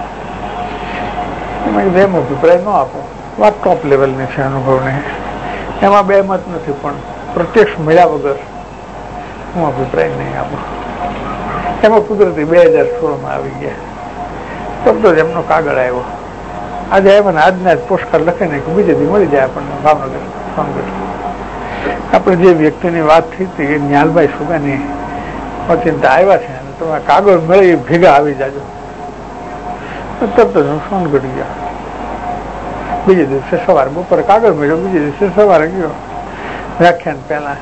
એમ અભિપ્રાય ન આપો, વાત ટોપ લેવલની છે અનુભવની, એમાં બે મત નથી, પણ પ્રત્યક્ષ મળ્યા વગર હું અભિપ્રાય નહીં આપું. એમાં કુદરતી બે હજાર સોળમાં આવી ગયા. તરત જ એમનો કાગળ આવ્યો. આજે આવ્યા ને આજના જ પોસ્ટકાર્ડ લખીને કે બીજે દી મળી જાય આપણને ભાવનગર સોનગઢ. આપણે જે વ્યક્તિની વાત થઈ હતી એ ન્યાલભાઈ સુગાની ઓચિંતા આવ્યા છે અને તમે કાગળ મળી ભેગા આવી જાજો. તરત જ હું સોનગઢ ગયા. બીજે દિવસે સવારે બપોરે કાગળ મળ્યો, બીજે દિવસે સવારે ગયો વ્યાખ્યાન પહેલા.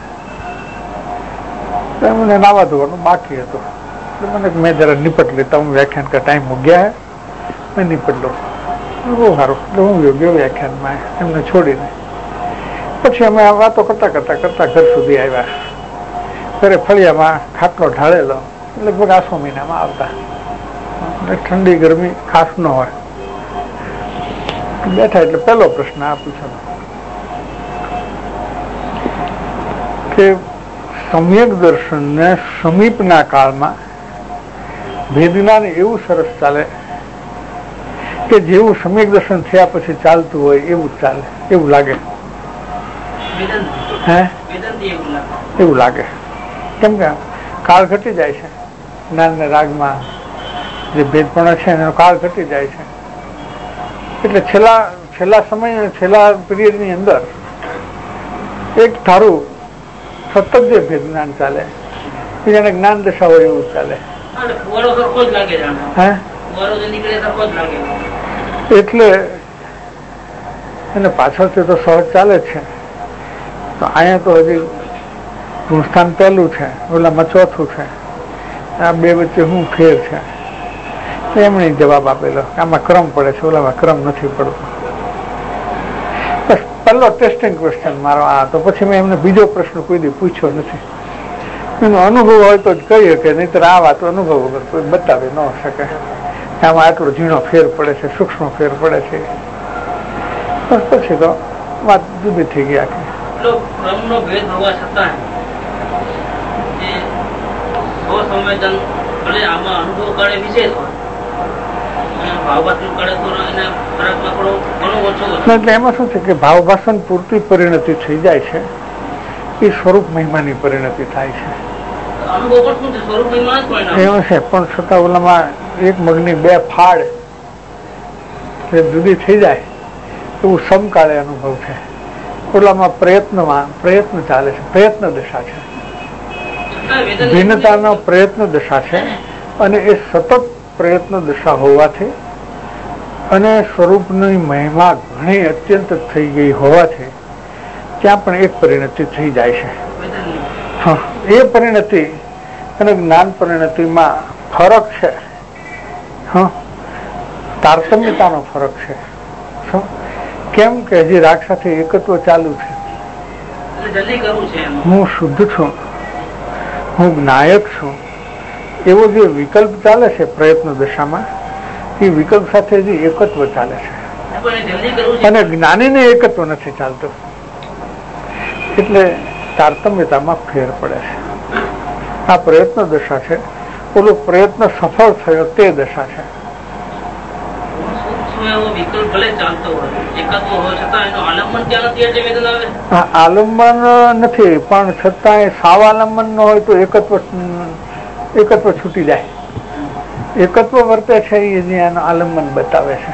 મને નાવા ધોવાનું બાકી હતું. મને મેં જરા નિપટ લેતા હું, વ્યાખ્યાન કા ટાઈમ હો ગયા હે, મેં નિપટ લો. બહુ સારું. એટલે હું ગયો વ્યાખ્યાનમાં એમને છોડીને. પછી અમે આ વાતો કરતા કરતા કરતા ઘર સુધી આવ્યા. ઘરે ફળિયામાં ખાટલો ઢાળેલો, લગભગ આસો મહિનામાં આવતા. ઠંડી ગરમી ખાસ ન હોય. બેઠા એટલે પહેલો પ્રશ્ન આ પૂછ્યો કે સમ્યક દર્શન ને સમીપના કાળમાં ભેદજ્ઞાન એવું સરસ ચાલે કે જેવું સમ્યક દર્શન થયા પછી ચાલતું હોય એવું જ ચાલે, એવું લાગે. હે એવું લાગે. કેમ કે કાળ ઘટી જાય છે. જ્ઞાન ને રાગમાં જે ભેદપણા છે એનો કાળ ઘટી જાય છે. એટલે છેલ્લા છેલ્લા સમય છેલ્લા પીરિયડ ની અંદર એક ધારું સતત જે ભેદ જ્ઞાન ચાલે જેને જ્ઞાન દશા હોય એવું ચાલે. એટલે એને પાછળથી તો સહજ ચાલે છે. તો અહીંયા તો હજી ગુણસ્થાન પહેલું છે, ઓલામાં ચોથું છે. આ બે વચ્ચે શું ફેર છે? એમણે જવાબ આપેલો આમાં ક્રમ પડે છે, ઓલામાં ક્રમ નથી પડતો. બસ પહેલો ટેસ્ટિંગ ક્વેશ્ચન મારો આ. તો પછી મેં એમને બીજો પ્રશ્ન કોઈ દી પૂછ્યો નથી. એનો અનુભવ હોય તો જ કહી શકે, નહીતર આ વાત અનુભવ વગર કોઈ બતાવી ન શકે. આમાં આટલો ઝીણો ફેર પડે છે, સૂક્ષ્મ ફેર પડે છે. બસ પછી તો વાત જુદી થઈ ગઈ આખી. ભેદ હોવા છતાં આમાં અનુભવ કાળે વિશેષ હોય. એટલે એમાં શું છે કે ભાવભાષણ પૂરતી પરિણતિ થઈ જાય છે, એ સ્વરૂપ મહિમાની પરિણતિ થાય છે. એવું છે પણ છતાં ઓલામાં એક મગની બે ફાળ જુદી થઈ જાય એવું સમકાળે અનુભવ છે. ઓલામાં પ્રયત્નમાં પ્રયત્ન ચાલે છે, પ્રયત્ન દશા છે, ભિન્નતાનો પ્રયત્ન દશા છે. અને એ સતત પ્રયત્ન દશા હોવાથી અને સ્વરૂપની મહિમા ઘણી અત્યંત થઈ ગઈ હોવાથી ત્યાં પણ એક પરિણતિ થઈ જાય છે. એ પરિણતિ અને જ્ઞાન પરિણતિમાં ફરક છે. તારતમ્યતાનો ફરક છે. શું? કેમ કે હજી રાગ સાથે એકત્વ ચાલુ છે. હું શુદ્ધ છું, હું જ્ઞાયક છું, એવો જે વિકલ્પ ચાલે છે પ્રયત્ન દશામાં, એ વિકલ્પ સાથે હજી એકત્વ ચાલે છે અને જ્ઞાનીને એકત્વ નથી ચાલતું. એટલે તારતમ્યતામાં ફેર પડે છે. આ પ્રયત્ન દશા છે, ઓલો પ્રયત્ન સફળ થયો તે દશા છે. આલંબન નથી, પણ છતાં સાવ આલંબન ન હોય તો એકત્વ એકત્વ છૂટી જાય. એકત્વ વર્તે છે એ એનું આલંબન બતાવે છે.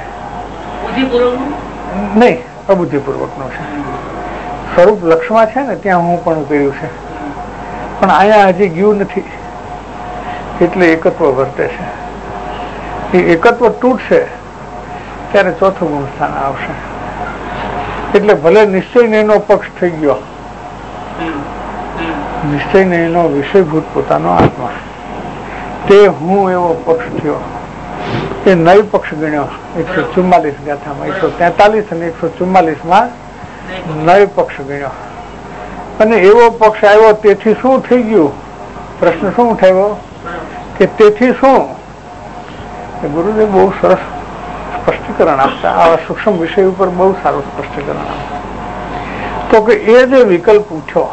નહીં, અબુદ્ધિપૂર્વક નું છે. સ્વરૂપ લક્ષમાં છે ને ત્યાં હું પણ કર્યું છે, પણ અહીંયા હજી ગયું નથી એટલે એકત્વ વર્તે છે. એ એકત્વ તૂટશે ત્યારે ચોથું ગુણ સ્થાન આવશે. એટલે ભલે નિશ્ચય એનો પક્ષ થઈ ગયો, નિશ્ચય એનો વિષયભૂત પોતાનો આત્મા, તે હું એવો પક્ષ થયો. એ નવ પક્ષ ગણ્યો એકસો ચુમ્માલીસ ગાથામાં, એકસો તેતાલીસ અને એકસો ચુમ્માલીસ માં નવ પક્ષ ગણ્યો. અને એવો પક્ષ આવ્યો તેથી શું થઈ ગયું? પ્રશ્ન શું ઉઠાવ્યો કે તેથી શું? ગુરુદેવ બહુ સરસ સ્પષ્ટીકરણ આપતા, આવા સૂક્ષ્મ વિષય ઉપર બહુ સારું સ્પષ્ટીકરણ આપતા. તો કે એ જે વિકલ્પ ઉઠ્યો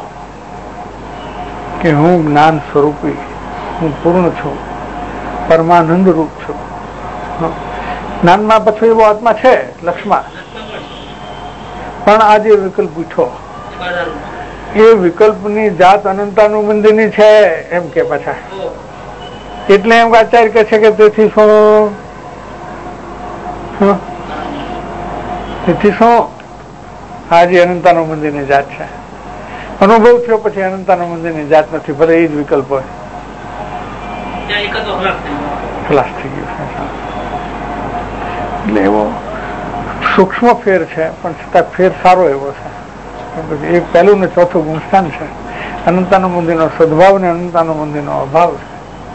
કે હું જ્ઞાન સ્વરૂપી, હું પૂર્ણ છું, પરમાનંદ રૂપ છું. જ્ઞાનમાં પછી એવો આત્મા છે લક્ષ્મણ, પણ આ જે વિકલ્પ ઉઠ્યો એ વિકલ્પની જાત અનંતાનુબંધીની છે એમ કે પાછા. એટલે એમ આચાર્ય કે છે કે તેથી શું તેથી શું આ જે અનંતાનુબંધીની જાત છે. અનુભવ થયો પછી અનંતાનુબંધીની જાત નથી, ભલે એ જ વિકલ્પ હોય, ખલાસ થઈ ગયું. એટલે એવો સૂક્ષ્મ ફેર છે, પણ છતાં ફેર સારો એવો છે. એક પહેલું ને ચોથું ગુણસ્થાન છે. અનંતાનુબંધી નો સદભાવ ને અનંતાનુબંધી નો અભાવ છે.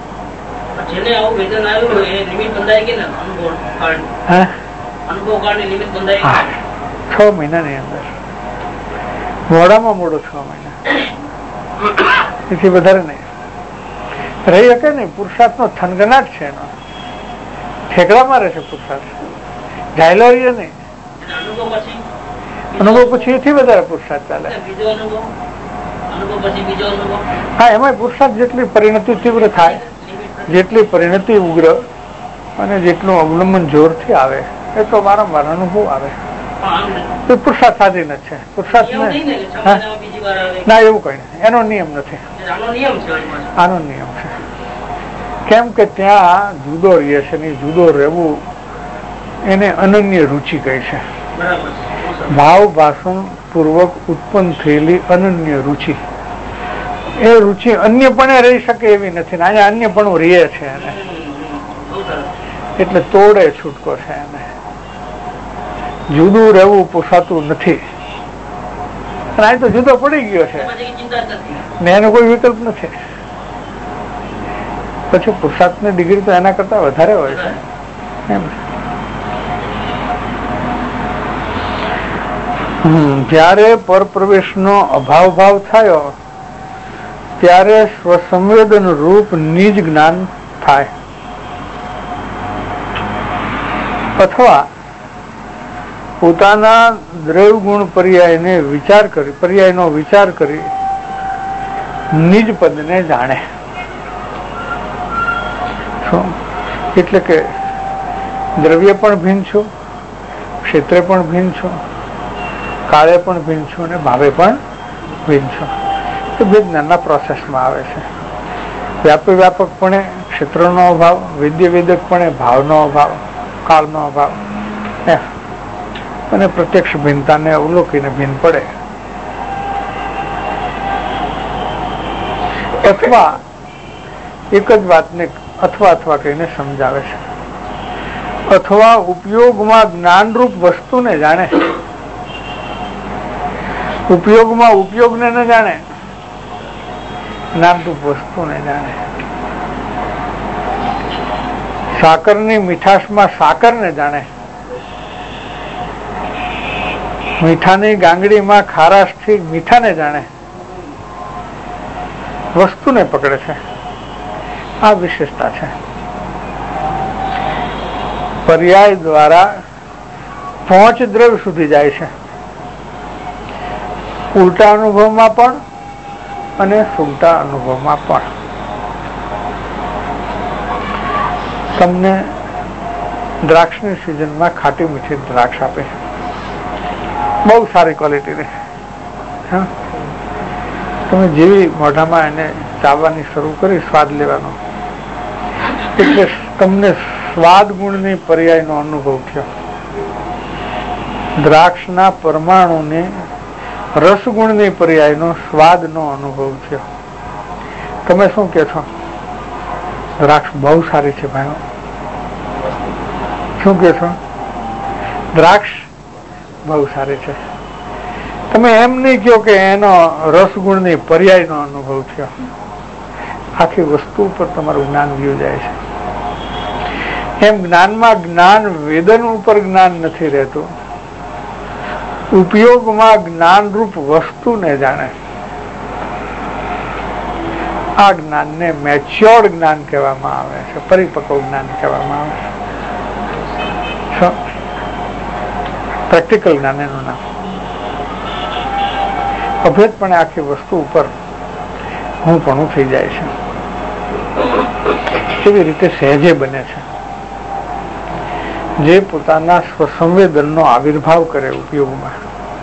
છ મહિનાની અંદર મોડામાં મોડો છ મહિના એથી વધારે નહીં રહી શકે ને. પુરુષાર્થ નો થનગનાટ છે, એનો ઠેકડા મારે છે પુરુષાર્થ, ઝાયલો રહીએ નહીં. અનુભવ પછી એથી વધારે પુરુષાર્થ ચાલે. હા, એમાં પુરુષાર્થ જેટલી પરિણતિ તીવ્ર થાય, જેટલી પરિણતિ ઉગ્ર અને જેટલું અવલંબન જોરથી આવે એ તો વારંવાર અનુભવ આવે. એ પુરુષાર્થ સ્વાધીન જ છે. પુરુષાર્થ ના એવું કઈ નહીં, એનો નિયમ નથી, આનો નિયમ છે. કેમ કે ત્યાં જુદો રહે છે ને જુદો રહેવું એને અનન્ય રૂચિ કહે છે. ભાવ ભાષણ પૂર્વક ઉત્પન્ન થયેલી અનન્ય રૂચિ, એ રૂચિ અન્યપણે રહી શકે એવી નથી. અહીંયા અન્યપણું રહે છે એને, એટલે તોડે છૂટકો છે એને. જુદું રહેવું પોસાતું નથી, અને અહીં તો જુદો પડી ગયો છે ને એનો કોઈ વિકલ્પ નથી. પછી પુરુષાર્થની ડિગ્રી તો એના કરતા વધારે હોય છે એમ. જયારે પરપ્રવેશનો અભાવ ભાવ થયો ત્યારે સ્વસંવેદન રૂપ નિજ જ્ઞાન થાય, અથવા પોતાના દ્રવ્ય ગુણ પર્યાયને વિચાર કરી પર્યાયનો વિચાર કરી નિજ પદને જાણે. એટલે કે દ્રવ્ય પણ ભિન્ન છું, ક્ષેત્રે પણ ભિન્ન છું, કાળે પણ ભિન્ન છું અને ભાવે પણ ભિન્ન છું. એ બે જ્ઞાનના પ્રોસેસમાં આવે છે. વ્યાપક વ્યાપકપણે ક્ષેત્રનો અભાવ, વેદ્ય વેદકપણે ભાવનો અભાવ, કાળનો અભાવ, અને પ્રત્યક્ષ ભિન્નતાને અવલોકીને ભિન્ન પડે. અથવા એક જ વાતને અથવા અથવા કહીને સમજાવે છે. અથવા ઉપયોગમાં જ્ઞાનરૂપ વસ્તુને જાણે, ઉપયોગમાં ઉપયોગને ન જાણે, જ્ઞાનરૂપ વસ્તુને જાણે. સાકરની મીઠાશમાં સાકરને જાણે, મીઠાની ગાંગડીમાં ખારાશથી મીઠાને જાણે, વસ્તુને પકડે છે. આ વિશેષતા છે. પર્યાય દ્વારા પહોંચ દ્રવ્ય સુધી જાય છે, ઉલટા અનુભવમાં પણ અને સુલટા અનુભવમાં પણ. તમને દ્રાક્ષની સિઝનમાં ખાટી મીઠી દ્રાક્ષ આપે, બહુ સારી ક્વોલિટીની. હા, તમે જેવી મોઢામાં એને ચાવવાની શરૂ કરી, સ્વાદ લેવાનો, એટલે તમને સ્વાદ ગુણની પર્યાયનો અનુભવ થયો. દ્રાક્ષના પરમાણુને રસગુણની પર્યાયનો સ્વાદનો અનુભવ થયો. તમે શું કહો છો? દ્રાક્ષ બહુ સારી છે ભાઈઓ. શું કહો છો? દ્રાક્ષ બહુ સારી છે. તમે એમ નહીં કહો કે એનો રસગુણની પર્યાયનો અનુભવ થયો. આખી વસ્તુ ઉપર તમારું જ્ઞાન વ્યુ જાય છે. એમ જ્ઞાનમાં જ્ઞાન વેદન ઉપર જ્ઞાન નથી રહેતું, ઉપયોગમાં જ્ઞાનરૂપ વસ્તુને જાણે. આ જ્ઞાનને મેચ્યોર્ડ જ્ઞાન કહેવામાં આવે છે, પરિપક્વ જ્ઞાન કહેવામાં આવે છે. પ્રેક્ટિકલ જ્ઞાન એનું નામ. અભેદપણે આખી વસ્તુ ઉપર હું પણ થઈ જાય છે. કેવી રીતે સહેજે બને છે, જે પોતાના સ્વસંવેદનનો આવિર્ભાવ કરે ઉપયોગમાં.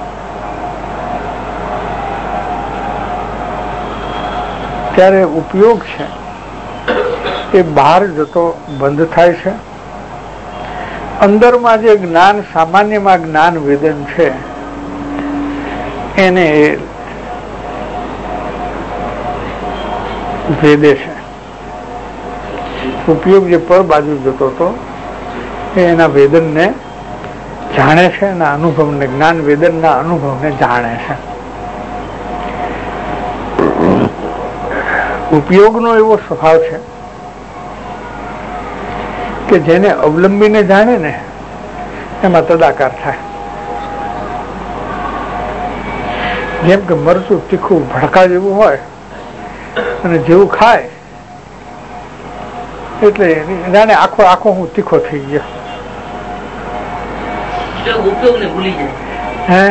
ત્યારે ઉપયોગ છે એ બહાર જતો બંધ થાય છે. અંદરમાં જે જ્ઞાન, સામાન્યમાં જ્ઞાન વેદન છે, એને વેદે છે. ઉપયોગ જે પર બાજુ જતો હતો એ એના વેદનને જાણે છે, એના અનુભવને, જ્ઞાન વેદનના અનુભવને જાણે છે. ઉપયોગનો એવો સ્વભાવ છે કે જેને અવલંબીને જાણે ને એમાં તદાકાર થાય. જેમ કે મરચું તીખું ભડકા જેવું હોય અને જેવું ખાય એટલે જાણે આખો આખો હું તીખો થઈ ગયો. હે,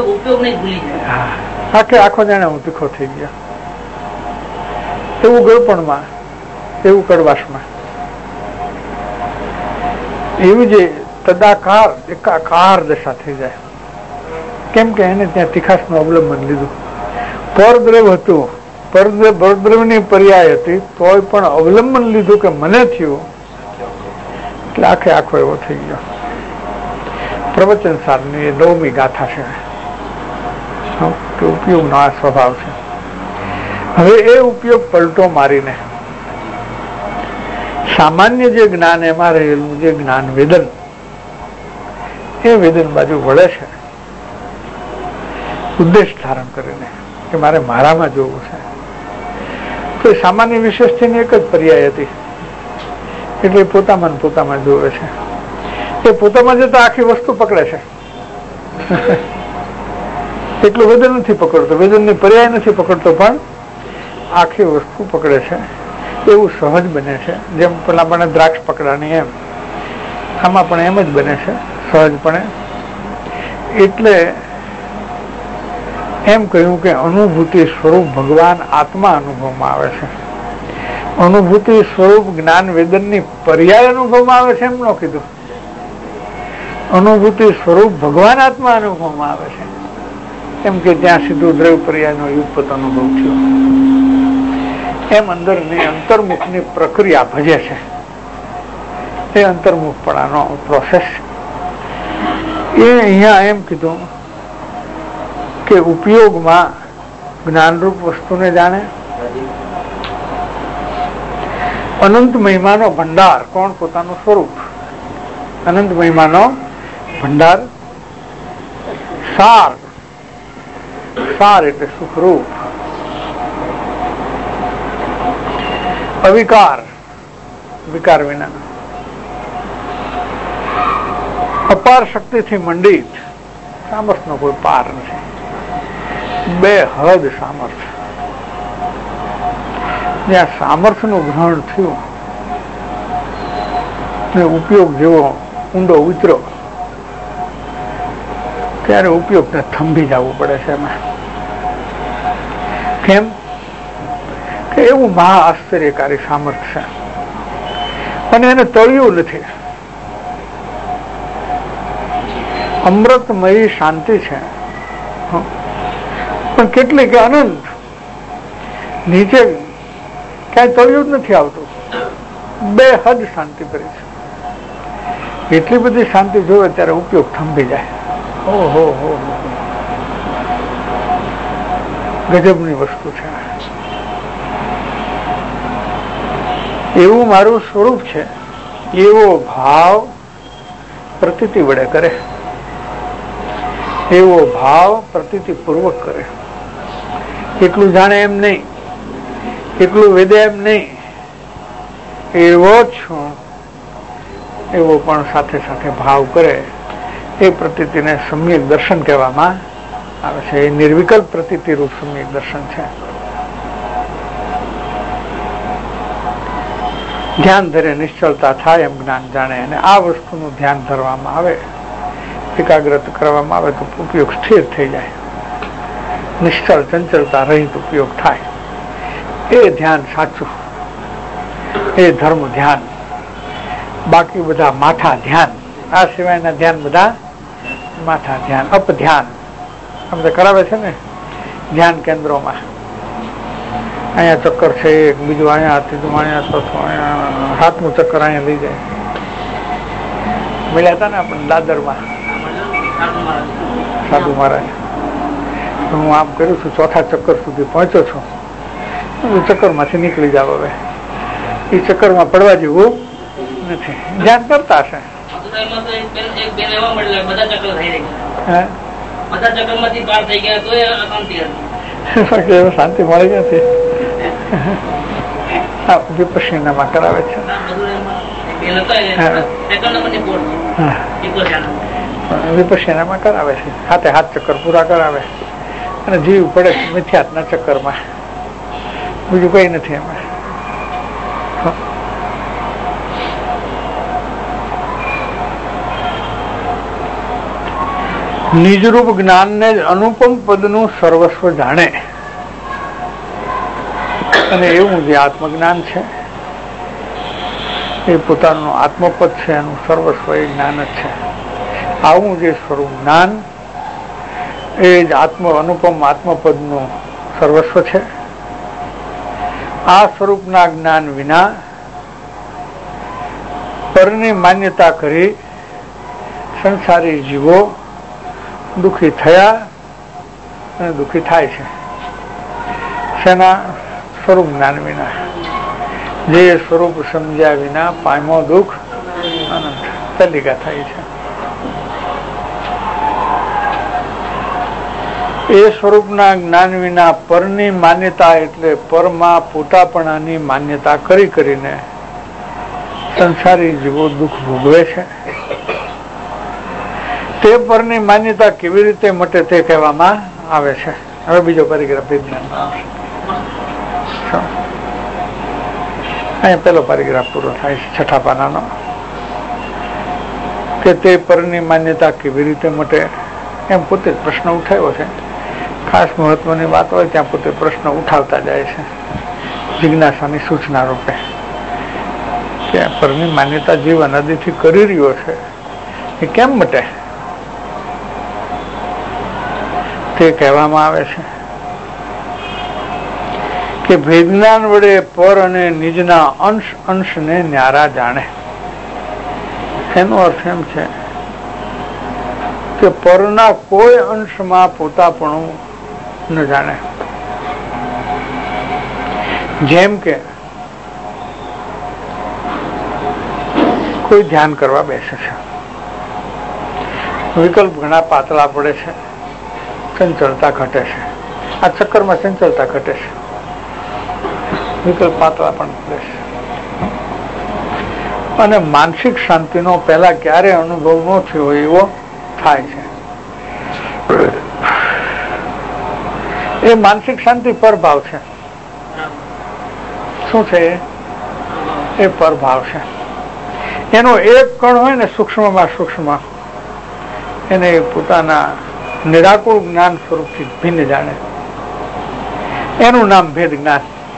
આખે આખો જાણે હું તીખો થઈ ગયો. એવું ગળપણમાં, એવું કડવાશમાં, એવી જે તદાકાર એકાકાર દશા થઈ જાય. કેમ કે એને ત્યાં તીખાશનું અવલંબન લીધું. પરદ્રવ હતું, પરદ્રવની પર્યાય હતી, તોય પણ અવલંબન લીધું કે મને થયું, એટલે આખે આખો એવો થઈ ગયો. પ્રવચન સારની એ નવમી ગાથા છે કે ઉપયોગનો આ સ્વભાવ છે. હવે એ ઉપયોગ પલટો મારીને સામાન્ય જે જ્ઞાન, એમાં રહેલું જે જ્ઞાન વેદન, એ વેદન બાજુ વળે છે, ઉદ્દેશ ધારણ કરીને કે મારે મારામાં જોવું છે. તો એ સામાન્ય વિશેષથી એક જ પર્યાય હતી, એટલે પોતામાં પોતામાં જોવે છે. એ પોતામાં જતા આખી વસ્તુ પકડે છે. એટલું વેદન નથી પકડતો, વેદનની પર્યાય નથી પકડતો, પણ આખી વસ્તુ પકડે છે. એવું સહજ બને છે. જેમ પેલા પણ દ્રાક્ષ પકડાની, એમ આમાં પણ એમ જ બને છે, સહજપણે. એટલે એમ કહ્યું કે અનુભૂતિ સ્વરૂપ ભગવાન આત્મા અનુભવમાં આવે છે. અનુભૂતિ સ્વરૂપ જ્ઞાન વેદનની પર્યાય અનુભવમાં આવે છે એમ ન કીધું. અનુભૂતિ સ્વરૂપ ભગવાન આત્મા અનુભવમાં આવે છે. એમ કે ત્યાં સીધું દ્રવ્ય પર્યાયનો યુગપત અનુભવ થયો. એમ અંદરની અંતર્મુખની પ્રક્રિયા ભજે છે. એ અંતર્મુખપણાનો પ્રોસેસ. એ અહીંયા એમ કીધું કે ઉપયોગમાં જ્ઞાનરૂપ વસ્તુને જાણે. અનંત મહિમાનો ભંડાર, કોણ? પોતાનું સ્વરૂપ. અનંત મહિમાનો ભંડાર, સાર. સાર એટલે સુખરૂપ. અવિકાર, વિકાર વિના. અપાર શક્તિથી મંડિત સામર્થ્યનો કોઈ પાર નથી. બે હદ સામર્થ્ય. જ્યાં સામર્થ્યનું ગ્રહણ થયું ને ઉપયોગ જેવો ઊંડો ઉતર્યો ત્યારે ઉપયોગને થંભી જવું પડે છે એમાં. કેમ કે એવું મહા આશ્ચર્યકારી સામર્થ્ય છે અને એને તળ્યું નથી. અમૃતમયી શાંતિ છે પણ કેટલી કે અનંત. નીચે ક્યાંય તળિયું જ નથી આવતું. બે હદ શાંતિ કરી છે. એટલી બધી શાંતિ જોવે ત્યારે ઉપયોગ થંભી જાય. ઓહો હો ગજબની વસ્તુ છે. એવું મારું સ્વરૂપ છે એવો ભાવ પ્રતીતિ વડે કરે, એવો ભાવ પ્રતીતિ પૂર્વક કરે. એટલું જાણે એમ નહીં, એટલું વેદે એમ નહીં, એવો જ છું એવો પણ સાથે સાથે ભાવ કરે. એ પ્રતીતિને સમ્યક દર્શન કહેવામાં આવે છે. એ નિર્વિકલ્પ પ્રતીતિ રૂપ સમ્યક દર્શન છે. ધ્યાન ધરે નિશ્ચળતા થાય એમ જ્ઞાન જાણે. અને આ વસ્તુનું ધ્યાન ધરવામાં આવે, એકાગ્રત કરવામાં આવે તો ઉપયોગ સ્થિર થઈ જાય. નિશ્ચળ ચંચળતા રહિત ઉપયોગ થાય. એ ધ્યાન સાચું, એ ધર્મ ધ્યાન. બાકી બધા માઠા ધ્યાન, આ સિવાયના ધ્યાન બધા માઠા ધ્યાન, અપ ધ્યાન. આ બધા કરાવે છે ને ધ્યાન કેન્દ્રોમાં. અહીંયા ચક્કર છે એક, બીજું અહીંયા, ત્રીજું અહીંયા, ચોથું અહીંયા, સાતમું ચક્કર અહીંયા લઈ જાય. મળ્યા હતા ને આપણે દાદરમાં સાધુ મહારાજ. હું આમ કરું છું, ચોથા ચક્કર સુધી પહોંચ્યો છું. ચક્કર માંથી નીકળી જાવ. હવે એ ચક્કર માં પડવા જેવું નથી. ધ્યાન કરતા હશે. શાંતિ મળી નથી. વિપશ્યનામાં કરાવે છે. વિપશ્યનામાં કરાવે છે. હાથે હાથ ચક્કર પૂરા કરાવે અને જીવ પડે મિથ્યાત્મના ચક્કરમાં. બીજું કઈ નથી એમાં. નિજરૂપ જ્ઞાન ને જ અનુપમ પદનું સર્વસ્વ જાણે. અને એવું જે આત્મજ્ઞાન છે એ પોતાનું આત્મપદ છે, એનું સર્વસ્વ એ જ્ઞાન જ છે. આવું જે સ્વરૂપ જ્ઞાન એ જ આત્મ અનુપમ આત્મપદનું સર્વસ્વ છે. આ સ્વરૂપના જ્ઞાન વિના પરની માન્યતા કરી સંસારી જીવો દુઃખી થયા અને દુઃખી થાય છે. શેના? સ્વરૂપ જ્ઞાન વિના. જે સ્વરૂપ સમજ્યા વિના પામ્યો દુઃખ અનંત તલિકા થાય છે. એ સ્વરૂપના જ્ઞાન વિના પરની માન્યતા એટલે પરમાં પોતાપણાની માન્યતા કરી કરીને સંસારી જીવો દુઃખ ભોગવે છે. તે પરની માન્યતા કેવી રીતે મટે તે કહેવામાં આવે છે. હવે બીજો પરિગ્રહ વિજ્ઞાન. અહીંયા પેલો પરિગ્રહ પૂરો થાય છે છઠ્ઠા પાનાનો, કે તે પરની માન્યતા કેવી રીતે મટે એમ પોતે જ પ્રશ્ન ઉઠાવ્યો છે. ખાસ મહત્વની વાત હોય ત્યાં પોતે પ્રશ્ન ઉઠાવતા જાય છે જિજ્ઞાસાની સૂચના રૂપે, કે પરની માન્યતા જીવન અદિથી કરી રહ્યો છે એ કેમ મટે તે કહેવામાં આવે છે. કે વિજ્ઞાન વડે પર અને નિજના અંશ અંશને ન્યારા જાણે. એનો અર્થ એમ છે કે પરના કોઈ અંશમાં પોતાપણું ન જાણે. જેમ કે કોઈ ધ્યાન કરવા બેસે છે, વિકલ્પ ઘણા પાતળા પડે છે, ચંચળતા ઘટે છે. આ ચક્કરમાં ચંચળતા ઘટે છે, વિકલ્પ પાતળા પણ પડે છે. અને માનસિક શાંતિનો પહેલા ક્યારે અનુભવ ન થયો એવો થાય છે. એ માનસિક શાંતિ પરભાવ છે. શું છે? એ પરભાવ છે. એનો એક કણ હોય ને સૂક્ષ્મમાં સૂક્ષ્મ, એને પોતાના નિરાકુળ જ્ઞાન સ્વરૂપથી ભિન્ન જાણે, એનું નામ ભેદ જ્ઞાન.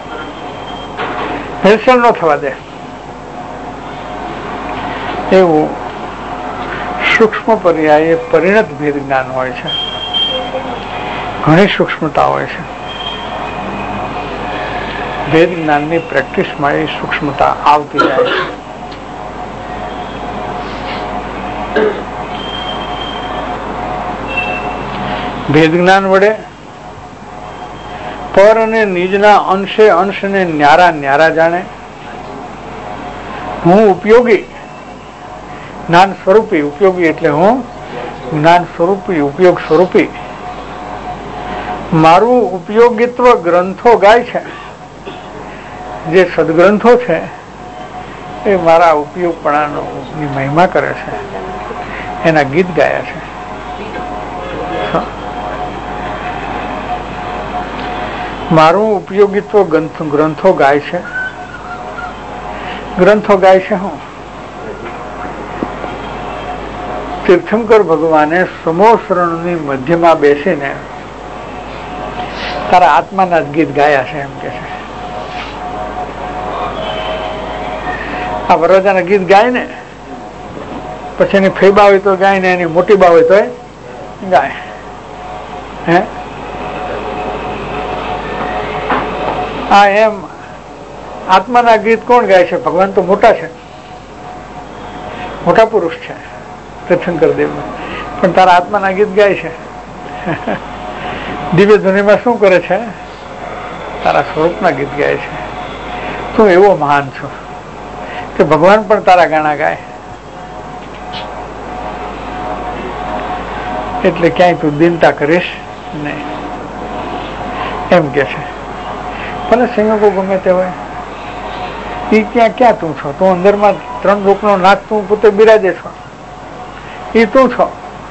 ભેળસેળ ન થવા દે એવું સૂક્ષ્મ પર્યાય પરિણત ભેદ જ્ઞાન હોય છે. ઘણી સૂક્ષ્મતા હોય છે. ભેદ જ્ઞાનની પ્રેક્ટિસમાં એ સૂક્ષ્મતા આવતી જાય છે. ભેદ જ્ઞાન વડે પર અને નિજના અંશે અંશને ન્યારા ન્યારા જાણે. હું ઉપયોગી જ્ઞાન સ્વરૂપી, ઉપયોગી એટલે હું જ્ઞાન સ્વરૂપી, ઉપયોગ સ્વરૂપી. મારું ઉપયોગીત્વ ગ્રંથો ગાય છે. જે સદગ્રંથો છે એ મારા ઉપયોગપણાનો મહિમા કરે છે, એના ગીત ગાયા છે. મારું ઉપયોગીત્વ ગ્રંથો ગાય છે. ગ્રંથો ગાય છે. હું તીર્થંકર ભગવાને સમોસરણની મધ્યમાં બેસીને તારા આત્માના જ ગીત ગાયા છે એમ કે છે. આ વરરાજાના ગીત ગાય ને પછી એની ફેબા હોય તો ગાય ને એની મોટી બા હોય તો ગાય. હે આ એમ આત્માના ગીત કોણ ગાય છે? ભગવાન તો મોટા છે, મોટા પુરુષ છે તીર્થંકર દેવ, પણ તારા આત્માના ગીત ગાય છે. દિવ્ય ધુનીમાં શું કરે છે? તારા સ્વરૂપના ગીત ગાય છે. તું એવો મહાન છો કે ભગવાન પણ તારા ગાણા ગાય. એટલે ક્યાંય તું દિનતા કરીશ નહીં એમ કે છે. ભલે સંયોગો ગમે તે હોય, એ ક્યાં ક્યાં તું છો? તું અંદરમાં ત્રણ લોકનો નાથ તું પોતે બિરાજે છો, એ તું છો.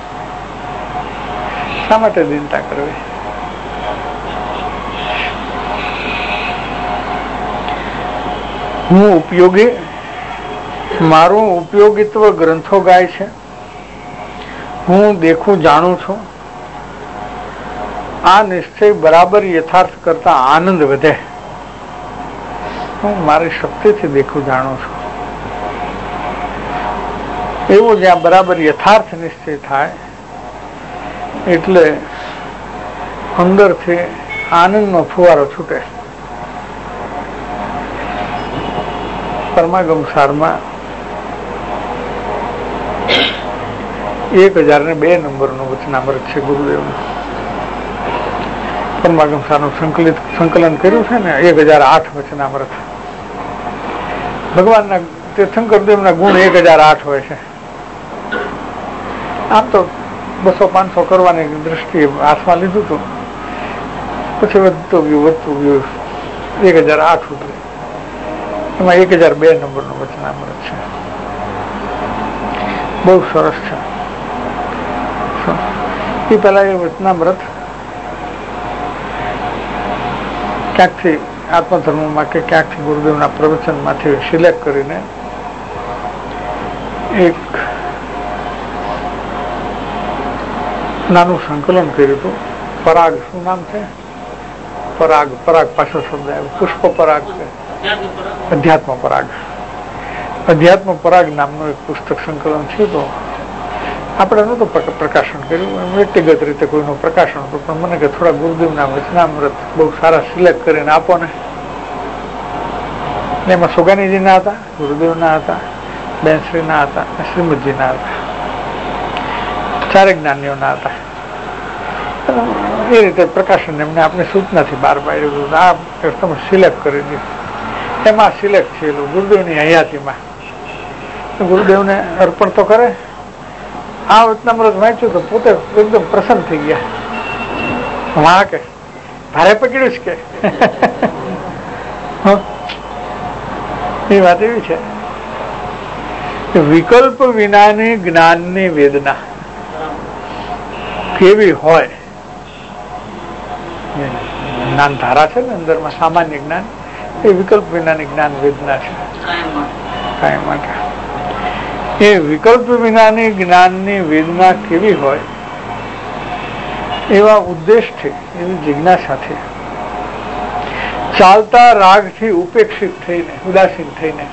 શા માટે દિનતા કરવી? હું ઉપયોગી, મારું ઉપયોગીત્વ ગ્રંથો ગાય છે. હું દેખું જાણું છું. આ નિશ્ચય બરાબર યથાર્થ કરતા આનંદ વધે. હું મારી શક્તિથી દેખું જાણું છું એવું જ્યાં બરાબર યથાર્થ નિશ્ચય થાય એટલે અંદરથી આનંદનો ફુવારો છૂટે. પરમાગમ સારમાં એક હજાર ને બે નંબરનું વચનામૃત છે ગુરુદેવનું. પરમાગમ સારનું સંકલિત સંકલન કર્યું છે ને એક હજાર આઠ વચનામૃત. ભગવાનના તીર્થંકર દેવના ગુણ એક હજાર આઠ હોય છે. આમ તો બસો પાંચસો કરવાની દ્રષ્ટિએ હાથમાં લીધું હતું, પછી વધતું ગયું વધતું ગયું એક હજાર આઠ સુધી. એમાં એક હજાર બે નંબરનું વચનામૃત છે. બહુ સરસ છે. એ પેલા એ વચનામૃત ક્યાંકથી આત્મધર્મમાં કે ક્યાંકથી ગુરુદેવના પ્રવચનમાંથી સિલેક્ટ કરીને એક નાનું સંકલન કર્યું હતું. પરાગ, શું નામ છે? પરાગ, પરાગ પાછો શબ્દ આવ્યો, પુષ્પ પરાગ છે, અધ્યાત્મ પરાગ. અધ્યાત્મ પરાગ નામનું એક પુસ્તક સંકલન છે. તો આપણે નહોતું પ્રકાશન કર્યું, વ્યક્તિગત રીતે કોઈનું પ્રકાશન હતું, પણ મને કે થોડા ગુરુદેવના વચનામૃત બહુ સારા સિલેક્ટ કરીને આપો ને. એમાં સોગાનીજીના હતા, ગુરુદેવના હતા, બેનશ્રીના હતા, શ્રીમદજીના હતા, ચારે જ્ઞાનીઓના હતા. એ રીતે પ્રકાશન એમને આપણી સૂચનાથી બહાર પાડ્યું. આ તમે સિલેક્ટ કરી દીધું. એમાં સિલેક્ટ થયેલું ગુરુદેવની હયાતીમાં. ગુરુદેવને અર્પણ તો કરે. આ વચનામૃત વાંચ્યું તો પોતે એકદમ પ્રસન્ન થઈ ગયા. વાહ કે ભારે પકડ્યું છે કે એ વાત એવી છે. વિકલ્પ વિનાની જ્ઞાનની વેદના કેવી હોય. જ્ઞાન ધારા છે ને અંદરમાં સામાન્ય જ્ઞાન, એ વિકલ્પ વિનાની જ્ઞાન વેદના છે કાયમ માટે. એ વિકલ્પ વિનાની જ્ઞાનની વેદના કેવી હોય એવા ઉદ્દેશથી, એવી જિજ્ઞાસાથી ચાલતા રાગથી ઉપેક્ષિત થઈને, ઉદાસીન થઈને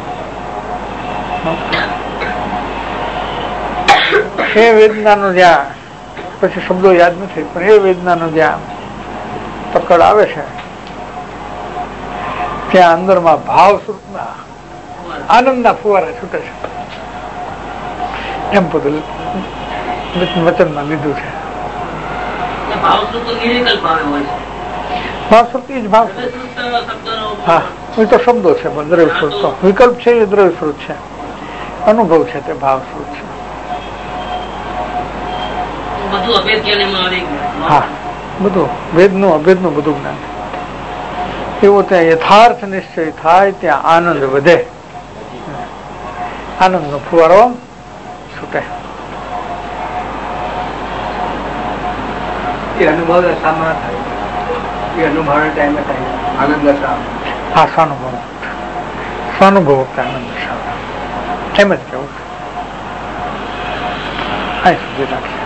એ વેદનાનો જ્યાં પછી શબ્દો યાદ નથી, પણ એ વેદનાનો જ્યાં પકડ આવે છે ત્યાં અંદરમાં ભાવ સ્વરૂપના આનંદના ફુવારા છૂટે છે. એમ બધું વચનમાં લીધું છે. ભાવસ્વરૂપ એ જ ભાવ. હા, એ તો શબ્દો છે, પણ દ્રવ્ય સ્વરૂપ તો વિકલ્પ છે, એ દ્રવ્ય સ્વરૂપ છે. અનુભવ છે તે ભાવ સ્વરૂપ છે. હા, બધું વેદનું અભેદનું બધું જ્ઞાન. એવો ત્યાં યથાર્થ નિશ્ચય થાય ત્યાં આનંદ વધે, આનંદનો ફુવારો છૂટે. એ અનુભવ દશામાં થાય, એ અનુભવ ટાઈમે થાય આનંદ દશા. હા, સ્વાનુભવ સ્વાનુભવ આનંદ દશા એમ જ કેવું. અહીં સુધી રાખીએ.